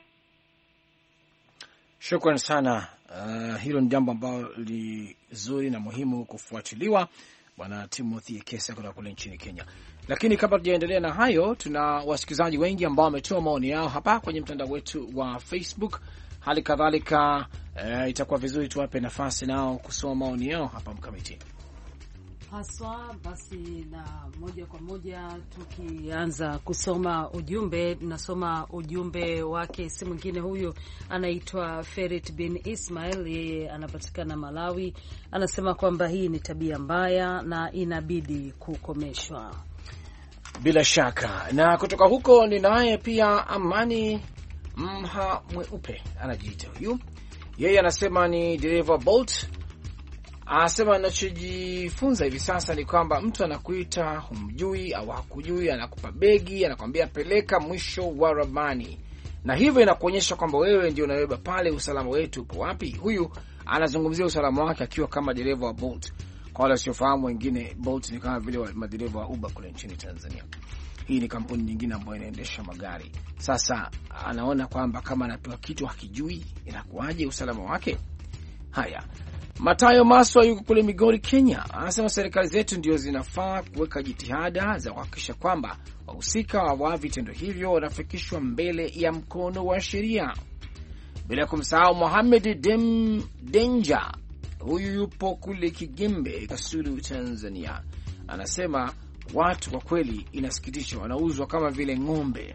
Shukrani sana. Uh, hilo ni jambo ambalo li zuri na muhimu kufuatiliwa, Bwana Timothy Ekesa kutoka kule nchini Kenya. Lakini kabla tujaendelea na hayo, tuna wasikilizaji wengi ambao wametoa maoni yao hapa kwenye mtandao wetu wa Facebook. Hali kadhalika uh, itakuwa vizuri tuwape nafasi nao kusoma maoni yao hapa Mkamiti. Haswa basi, na moja kwa moja tukianza kusoma ujumbe, nasoma ujumbe wake. Si mwingine huyu, anaitwa Ferit bin Ismail, yeye anapatikana Malawi. Anasema kwamba hii ni tabia mbaya na inabidi kukomeshwa. Bila shaka. Na kutoka huko ni naye pia Amani Mha Mweupe anajiita huyu. Yeye anasema ni dereva Bolt. Anasema anachojifunza hivi sasa ni kwamba mtu anakuita humjui au hakujui, anakupa begi, anakwambia peleka mwisho wa ramani, na hivyo inakuonyesha kwamba wewe ndio unabeba pale. Usalama wetu upo wapi? Huyu anazungumzia usalama wake akiwa kama dereva wa Bolt. Kwa wale wasiofahamu wengine, Bolt ni kama vile madereva wa Uber kule nchini Tanzania. Hii ni kampuni nyingine ambayo inaendesha magari. Sasa anaona kwamba kama anapewa kitu hakijui, inakuwaje usalama wake? Haya, Matayo Maswa yuko kule Migori, Kenya. Anasema serikali zetu ndio zinafaa kuweka jitihada za kuhakikisha kwamba wahusika wa vitendo hivyo wanafikishwa mbele ya mkono wa sheria. Bila kumsahau Mohamed Dem Denja, huyu yupo kule Kigembe, Kasulu, Tanzania. Anasema watu kwa kweli inasikitisha, wanauzwa kama vile ng'ombe.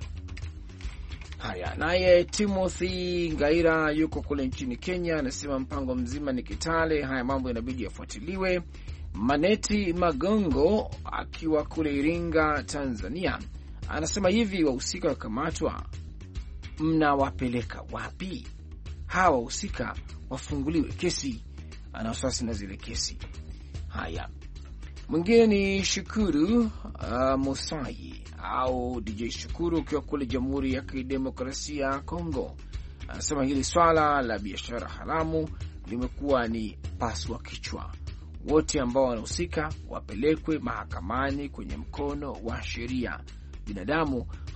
Haya, naye Timothy Ngaira yuko kule nchini Kenya, anasema mpango mzima ni Kitale, haya mambo yanabidi yafuatiliwe. Maneti Magongo akiwa kule Iringa, Tanzania, anasema hivi, wahusika wakamatwa, mnawapeleka wapi? Hawa wahusika wafunguliwe kesi, ana wasiwasi na zile kesi. Haya, mwingine ni Shukuru uh, Musai au D J Shukuru ukiwa kule Jamhuri ya Kidemokrasia ya Kongo. Anasema hili swala la biashara haramu limekuwa ni paswa kichwa. Wote ambao wanahusika wapelekwe mahakamani kwenye mkono wa sheria. Binadamu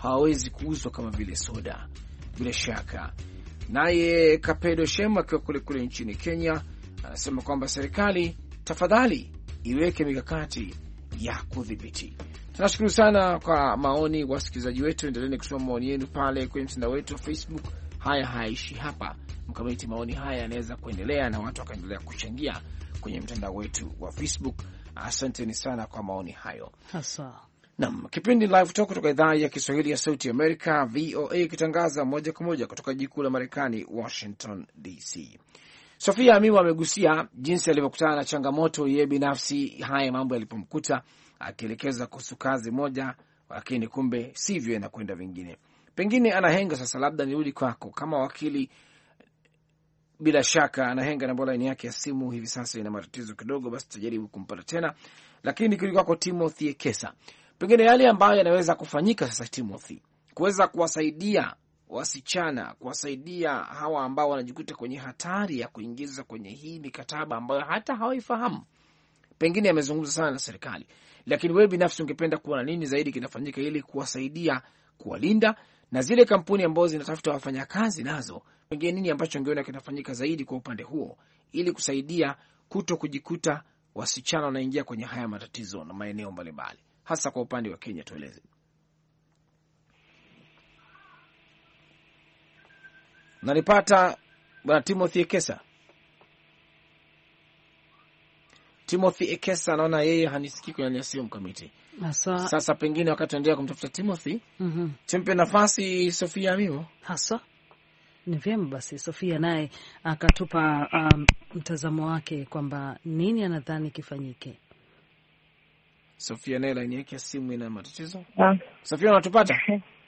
hawawezi kuuzwa kama vile soda. Bila shaka, naye Kapedo Shem akiwa kule kule nchini Kenya anasema kwamba serikali tafadhali iweke mikakati ya kudhibiti. Tunashukuru sana kwa maoni wasikilizaji wetu. Endeleeni kusoma maoni yenu pale kwenye mtandao wetu wa Facebook. Haya haishi hapa Mkamiti, maoni haya yanaweza kuendelea na watu wakaendelea kuchangia kwenye mtandao wetu wa Facebook. Asanteni sana kwa maoni hayo. Hasa Naam, kipindi Live Talk kutoka idhaa ya Kiswahili ya Sauti Amerika V O A ikitangaza moja kwa moja kutoka jiji kuu la Marekani Washington D C. Sofia Amiwa amegusia jinsi alivyokutana na changamoto yeye binafsi, haya mambo yalipomkuta, akielekeza kuhusu kazi moja, lakini kumbe sivyo na kwenda vingine. Pengine anahenga sasa, labda nirudi kwako kama wakili. Bila shaka anahenga na line yake ya simu hivi sasa ina matatizo kidogo, basi tutajaribu kumpata tena. Lakini kile kwako Timothy Ekesa, pengine yale ambayo yanaweza kufanyika sasa Timothy, kuweza kuwasaidia wasichana, kuwasaidia hawa ambao wanajikuta kwenye hatari ya kuingiza kwenye hii mikataba ambayo hata hawaifahamu. Pengine amezungumza sana na serikali, lakini wewe binafsi ungependa kuona nini zaidi kinafanyika ili kuwasaidia, kuwalinda, na zile kampuni ambazo zinatafuta wafanyakazi nazo, pengine nini ambacho ungeona kinafanyika zaidi kwa upande huo ili kusaidia kuto kujikuta wasichana wanaingia kwenye haya matatizo na maeneo mbalimbali, hasa kwa upande wa Kenya? Tueleze. Nalipata bwana Timothy Ekesa. Timothy Ekesa, naona yeye hanisikii kwenye simu Mkamiti. Hasa Sasa pengine wakati tuendelea kumtafuta Timothy, mhm, mm tumpe nafasi Sofia Amiwo. hasa ni vyema basi Sofia naye akatupa um, mtazamo wake kwamba nini anadhani kifanyike. Sofia naye line yake ya simu ina matatizo. Ah. Sofia, unatupata?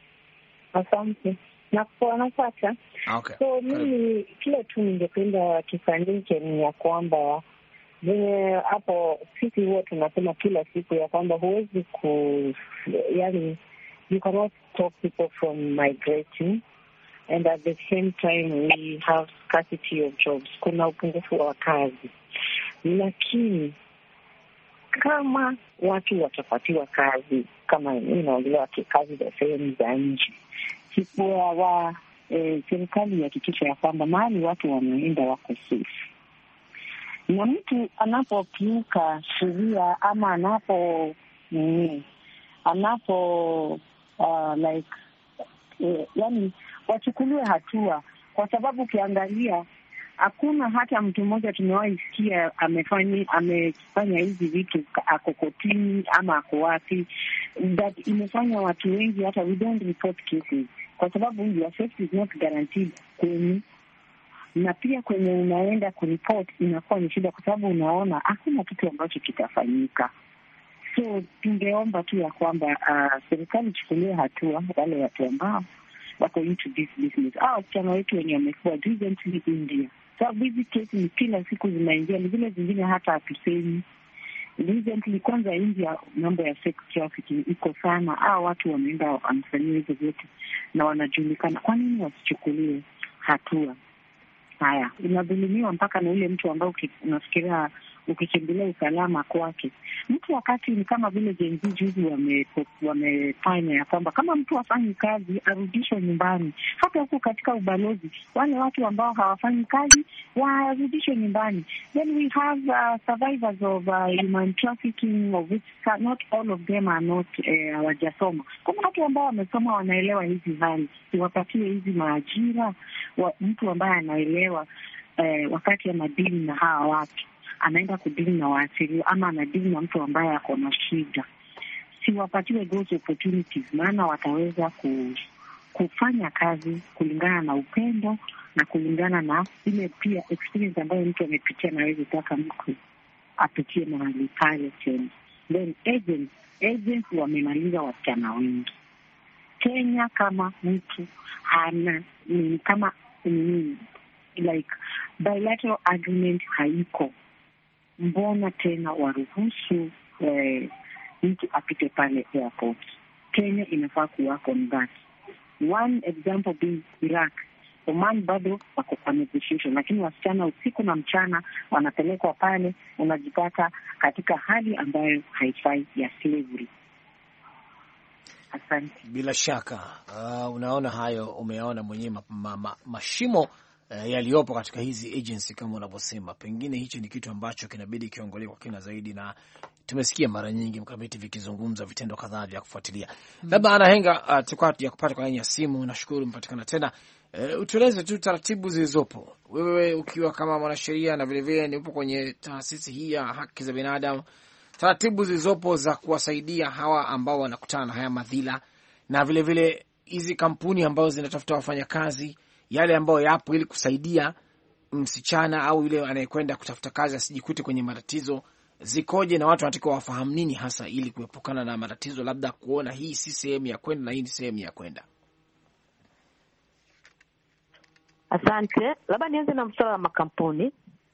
Asante. Na kwa nafasi. Okay. So mimi kile tu ningependa kifanyike ni ya kwamba venye hapo sisi huwa tunasema kila siku ya kwamba huwezi ku, yani you cannot stop people from migrating, and at the same time we have scarcity of jobs. Kuna upungufu wa kazi, lakini kama watu watapatiwa kazi kama inaongelea kazi za sehemu za nje, sikuwa wa e, serikali ihakikisha ya kwamba mahali watu wanaenda wako safe, na mtu anapokiuka sheria ama anapo mm, anapo uh, like eh, yani wachukuliwe hatua, kwa sababu ukiangalia hakuna hata mtu mmoja tumewahi sikia amefanya amefanya hizi vitu ako kotini ama ako wapi, that imefanya watu wengi hata we don't report cases, kwa sababu your safety is not guaranteed kwenye, na pia kwenye unaenda kuripoti inakuwa ni shida, kwa sababu unaona hakuna kitu ambacho kitafanyika. So tungeomba tu ya kwamba uh, serikali ichukulie hatua wale watu ambao wako into this business. Ah, wasichana wetu wenye wamekuwa recently India, sababu hizi kesi ni kila siku zinaingia, ni zile zingine hata hatusemi. Recently kwanza India mambo ya sex trafficking iko sana. Ah, watu wameenda wamefanyia hizo vitu na wanajulikana. Kwa nini wasichukuliwe hatua? Haya, inadhulumiwa mpaka na ule mtu ambao unafikiria ukikimbilia usalama kwake. Mtu wakati ni kama vile Gen Z juzi wamefanya ya kwamba kama mtu hafanyi kazi arudishwe nyumbani. Hata huku katika ubalozi wale watu ambao hawafanyi kazi warudishwe nyumbani. Then we have uh, survivors of uh, human trafficking, of which not all of them are not hawajasoma. Uh, kuna watu ambao wamesoma wanaelewa hizi hali, tuwapatie hizi maajira wa, mtu ambaye anaelewa uh, wakati anadili na hawa watu, anaenda kudili na waathiriwa ama anadili na mtu ambaye ako na shida, si wapatiwe those opportunities, maana wataweza ku, kufanya kazi kulingana na upendo na kulingana na ile pia experience ambayo mtu amepitia, na hawezi taka mtu apitie mahali pale tena. Then agents, agents wamemaliza wasichana wengi Kenya. Kama mtu hana ni kama ni like bilateral agreement haiko, mbona tena waruhusu eh, mtu apite pale airport? Kenya inafaa kuwako on that. One example being Iraq. Oman bado wako kwa negotiation, lakini wasichana usiku na mchana wanapelekwa pale, unajipata katika hali ambayo haifai ya slavery. Asante. Bila shaka uh, unaona hayo, umeona mwenyewe ma, ma, ma, mashimo uh, yaliyopo katika hizi agency kama unavyosema. Pengine hicho ni kitu ambacho kinabidi kiongelewe kwa kina zaidi, na tumesikia mara nyingi mkamiti vikizungumza vitendo kadhaa vya kufuatilia. Mm. Labda Anahenga, uh, tukao ya kupata kwa ya simu, nashukuru mpatikana tena. Uh, utueleze tu taratibu zilizopo, wewe ukiwa kama mwanasheria na vile vile ni upo kwenye taasisi hii ya haki za binadamu, taratibu zilizopo za kuwasaidia hawa ambao wanakutana na haya madhila, na vile vile hizi kampuni ambazo zinatafuta wafanyakazi, yale ambayo yapo ili kusaidia msichana au yule anayekwenda kutafuta kazi asijikute kwenye matatizo, zikoje, na watu wanatakiwa wafahamu nini hasa ili kuepukana na matatizo, labda kuona hii si sehemu ya kwenda na hii ni sehemu ya kwenda. Asante. Labda nianze na masuala ya makampuni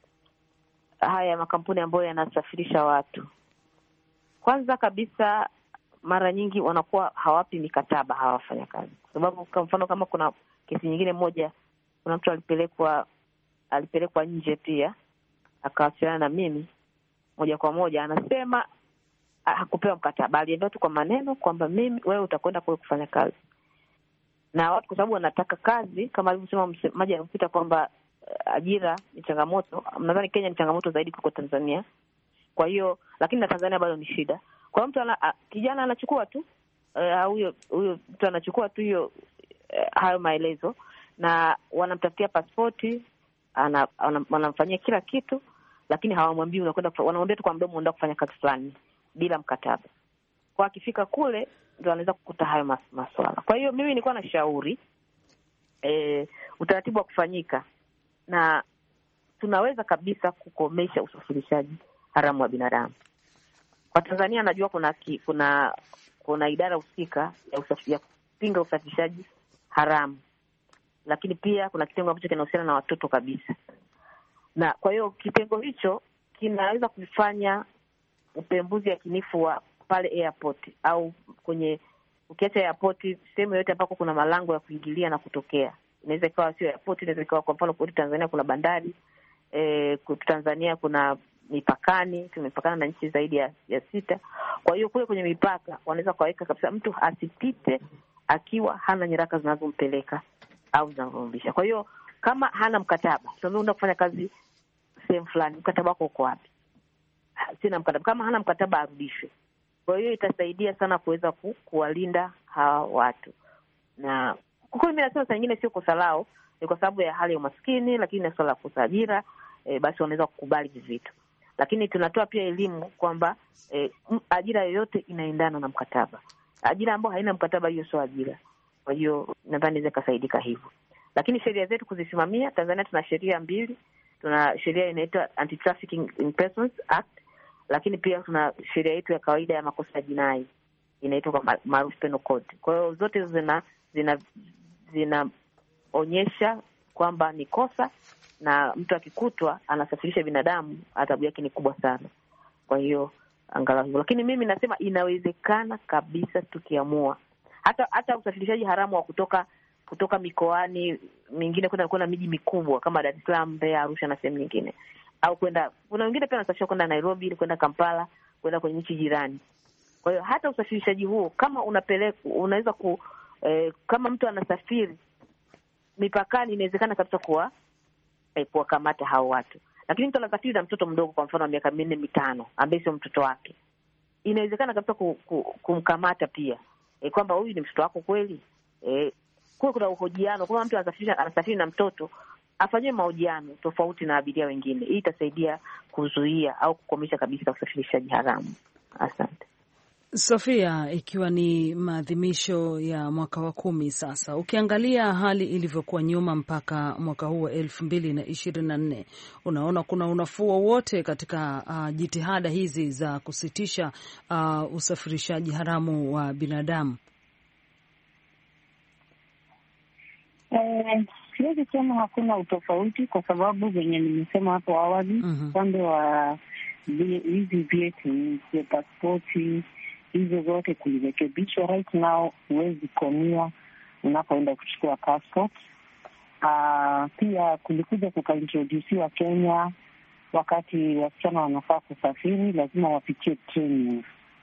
haya, makampuni ambayo yanasafirisha watu. Kwanza kabisa, mara nyingi wanakuwa hawapi mikataba hawa wafanyakazi, kwa sababu kwa mfano kama kuna kesi nyingine moja, kuna mtu alipelekwa alipelekwa nje pia, akawasiliana na mimi moja kwa moja, anasema hakupewa mkataba, aliambiwa tu kwa maneno kwamba mimi wewe utakwenda kule kufanya kazi. Na watu kwa sababu wanataka kazi, kama alivyosema msemaji alipita kwamba uh, ajira ni changamoto. Nadhani Kenya ni changamoto zaidi kuliko Tanzania. Kwa hiyo lakini na Tanzania bado ni shida. Kwa hiyo mtu ana, uh, kijana anachukua tu huyo uh, huyo mtu anachukua tu hiyo uh, hayo maelezo, na wanamtafutia pasipoti, ana wanamfanyia kila kitu, lakini hawamwambii unakwenda, wanaomba tu kwa mdomo unaenda kufanya kazi fulani bila mkataba. Kwa akifika kule ndio anaweza kukuta hayo mas, maswala. Kwa hiyo mimi nilikuwa na shauri e, utaratibu wa kufanyika, na tunaweza kabisa kukomesha usafirishaji haramu wa binadamu. Kwa Tanzania najua kuna ki, kuna kuna idara husika ya usafi, ya kupinga usafirishaji haramu, lakini pia kuna kitengo ambacho kinahusiana na watoto kabisa. Na kwa hiyo kitengo hicho kinaweza kufanya upembuzi yakinifu wa pale airport au kwenye, ukiacha airport, sehemu yote ambako kuna malango ya kuingilia na kutokea. Inaweza ikawa sio airport, inaweza ikawa kwa mfano kwa Tanzania kuna bandari, eh kwa Tanzania kuna mipakani, tumepakana na nchi zaidi ya, ya sita. Kwa hiyo kule kwenye mipaka wanaweza kuweka kabisa mtu asipite akiwa hana nyaraka zinazompeleka au zinazomrudisha. Kwa hiyo kama hana mkataba, tunaenda kufanya kazi sehemu fulani, mkataba wako uko wapi? Sina mkataba. Kama hana mkataba arudishwe. Kwa hiyo itasaidia sana kuweza ku, kuwalinda hawa watu. Na kwa kweli mimi nasema saa nyingine sio kosa lao, ni kwa sababu ya hali ya umaskini, lakini na swala la kukosa ajira, e, basi wanaweza kukubali hivi vitu. Lakini tunatoa pia elimu kwamba e, ajira yoyote inaendana na mkataba. Ajira ambayo haina mkataba hiyo sio ajira. Kwa hiyo nadhani inaweza kusaidika hivyo. Lakini sheria zetu kuzisimamia, Tanzania tuna sheria mbili. Tuna sheria inaitwa Anti-Trafficking in Persons Act, lakini pia tuna sheria yetu ya kawaida ya makosa ya jinai inaitwa kwa maarufu Penal Code. Kwa hiyo zote zina zina zinaonyesha kwamba ni kosa, na mtu akikutwa anasafirisha binadamu adhabu yake ni kubwa sana. Kwa hiyo angalau hivyo. Lakini mimi nasema inawezekana kabisa tukiamua. Hata hata usafirishaji haramu wa kutoka kutoka mikoani mingine kwenda kwenda miji mikubwa kama Dar es Salaam, Mbeya, Arusha na sehemu nyingine. Au kwenda, kuna wengine pia wanasafiri kwenda Nairobi, kwenda Kampala, kwenda kwenye nchi jirani. Kwa hiyo hata usafirishaji huo kama unapeleka, unaweza ku eh, kama mtu anasafiri mipakani, inawezekana kabisa kuwa eh, kuwakamata hao watu. Lakini mtu anasafiri na mtoto mdogo, kwa mfano wa miaka minne mitano, ambaye sio mtoto wake, inawezekana kabisa ku, ku, kumkamata pia. Eh, kwamba huyu ni mtoto wako kweli? Eh, kwa kuna uhojiano. Kama mtu anasafiri anasafiri na mtoto, afanywe mahojiano tofauti na abiria wengine. Hii itasaidia kuzuia au kukomesha kabisa usafirishaji haramu. Asante. Sofia, ikiwa ni maadhimisho ya mwaka wa kumi sasa, ukiangalia hali ilivyokuwa nyuma mpaka mwaka huu wa elfu mbili na ishirini na nne, unaona kuna unafuu wowote katika uh, jitihada hizi za kusitisha uh, usafirishaji haramu wa binadamu? Eh, siwezi sema hakuna utofauti, kwa sababu venye nimesema hapo awali, upande mm-hmm. wa hizi vyeti vya pasipoti hizo zote kulirekebishwa. Right now huwezi komia unapoenda kuchukua passport. Uh, pia kulikuja kukaintrodusiwa Kenya, wakati wasichana wanafaa kusafiri lazima wapitie training.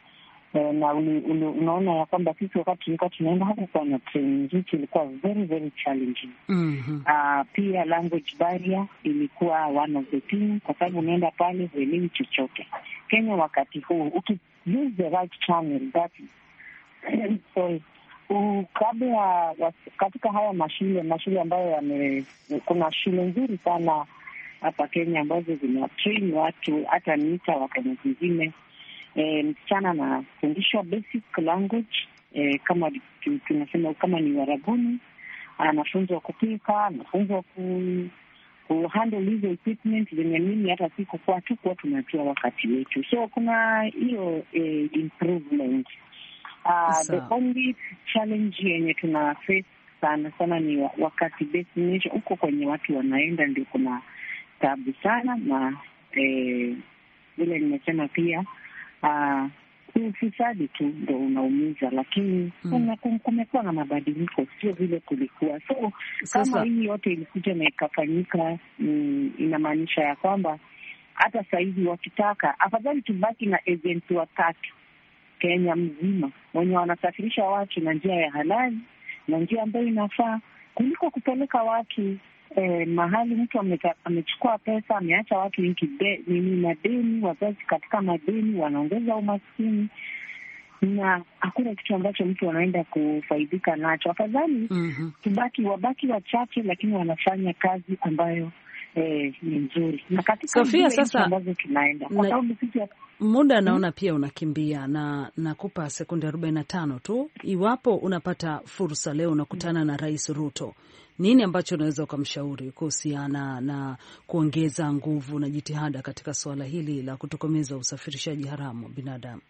E, na uli, uli, unaona ya kwamba sisi wakati tulikuwa tunaenda hakukuwa na training, hichi ilikuwa very very challenging. mm-hmm. Uh, pia language barrier ilikuwa one of the things, kwa sababu unaenda pale huelewi chochote. Kenya wakati huu uki use the right channel that sorry uh, kabla katika haya mashule mashule ambayo yame, kuna shule nzuri sana hapa Kenya ambazo zina train watu hata nita wakati mwingine. E, msichana anafundishwa basic language e, kama tunasema kama ni Warabuni, anafunzwa kupika, anafunzwa ku, ku handle hizo equipment zenye mimi hata siku kwa tu kwa tunajua wakati wetu. So kuna hiyo e, improvement. Uh, so, the only challenge yenye tuna face sana sana ni wakati destination huko kwenye watu wanaenda ndio kuna tabu sana, na eh, vile nimesema pia Uh, ufisadi tu ndo unaumiza, lakini mm. kumekuwa na mabadiliko, sio vile kulikuwa. So sasa, kama hii yote ilikuja na ikafanyika, mm, inamaanisha ya kwamba hata saizi wakitaka, afadhali tubaki na agent watatu Kenya mzima wenye wanasafirisha watu na njia ya halali na njia ambayo inafaa, kuliko kupeleka watu Eh, mahali mtu amechukua pesa ameacha watu nini madeni, wazazi katika madeni, wanaongeza umaskini na hakuna kitu ambacho mtu anaenda kufaidika nacho. Afadhali mm-hmm. tubaki wabaki wachache, lakini wanafanya kazi ambayo eh, ni nzuri. Na katika Sofia, sasa ambazo tunaenda kwa sababu sisi muda naona hmm? pia unakimbia, na nakupa sekunde arobaini na tano tu. Iwapo unapata fursa leo unakutana na Rais Ruto, nini ambacho unaweza ukamshauri kuhusiana na kuongeza nguvu na jitihada katika suala hili la kutokomeza usafirishaji haramu wa binadamu?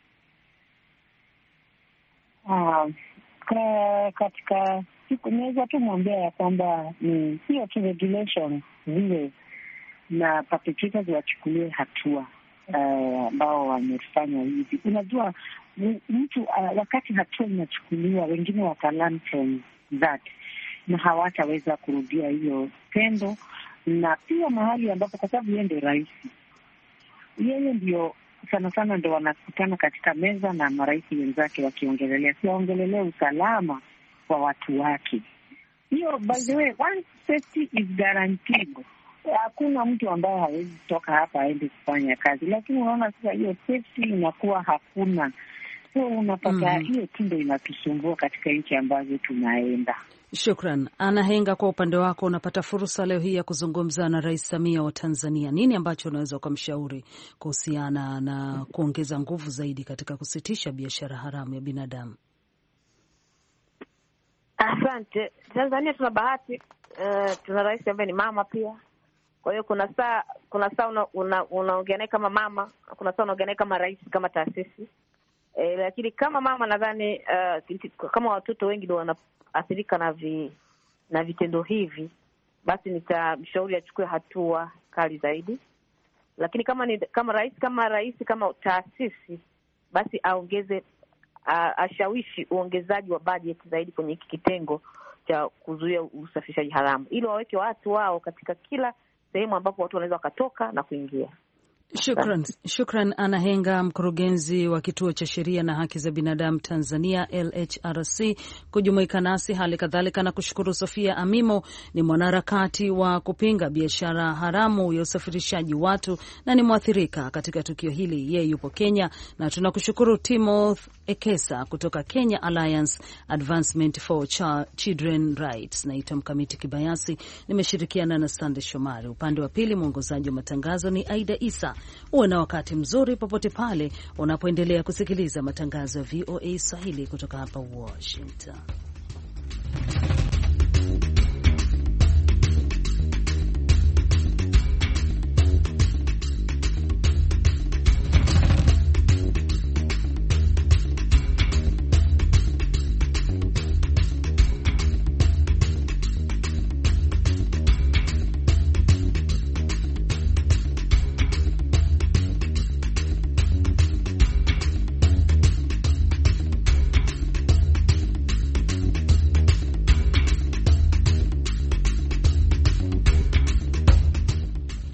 Ah, katika siku naweza tu mwambia ya kwamba ni sio tu regulation zile na perpetrators wachukulie hatua ambao uh, wamefanya hivi. Unajua mtu uh, wakati hatua inachukuliwa, wengine watalearn from that na hawataweza kurudia hiyo tendo. Na pia mahali ambapo, kwa sababu yeye ndio rais, yeye ndio sana sana ndio wanakutana katika meza na marais wenzake wakiongelelea, si waongelelea usalama wa watu wake. Hiyo by the way, one safety is guaranteed. Hakuna mtu ambaye hawezi toka hapa aende kufanya kazi, lakini unaona sasa hiyo safety inakuwa hakuna. So unapata hiyo mm-hmm. tundo inatusumbua katika nchi ambazo tunaenda. Shukran. Ana Henga, kwa upande wako unapata fursa leo hii ya kuzungumza na Rais Samia wa Tanzania. Nini ambacho unaweza ukamshauri kuhusiana na kuongeza nguvu zaidi katika kusitisha biashara haramu ya binadamu? Asante. Tanzania tuna bahati, uh, tuna rais ambaye ni mama pia. Kwa hiyo kuna saa kuna saa unaongea una, una naye kama mama, kuna saa unaongea naye kama rais, kama taasisi. E, lakini kama mama nadhani uh, kama watoto wengi ndio wanaathirika na vi, na vitendo hivi, basi nitamshauri achukue hatua kali zaidi. Lakini kama ni kama rais kama rais kama taasisi, basi aongeze uh, ashawishi uongezaji wa budget zaidi kwenye hiki kitengo cha kuzuia usafirishaji haramu, ili waweke watu wao katika kila sehemu ambapo watu wanaweza wakatoka na kuingia. Shukran, shukran Ana Henga, mkurugenzi wa kituo cha sheria na haki za binadamu Tanzania L H R C, kujumuika nasi. Hali kadhalika na kushukuru Sofia Amimo, ni mwanaharakati wa kupinga biashara haramu ya usafirishaji watu na ni mwathirika katika tukio hili. Yeye yupo Kenya. Na tunakushukuru Timothy Ekesa kutoka Kenya Alliance Advancement for Children Rights. Naitwa Mkamiti Kibayasi, nimeshirikiana na Sande Shomari. Upande wa pili mwongozaji wa matangazo ni Aida Isa. Uwe na wakati mzuri popote pale unapoendelea kusikiliza matangazo ya V O A Swahili kutoka hapa Washington.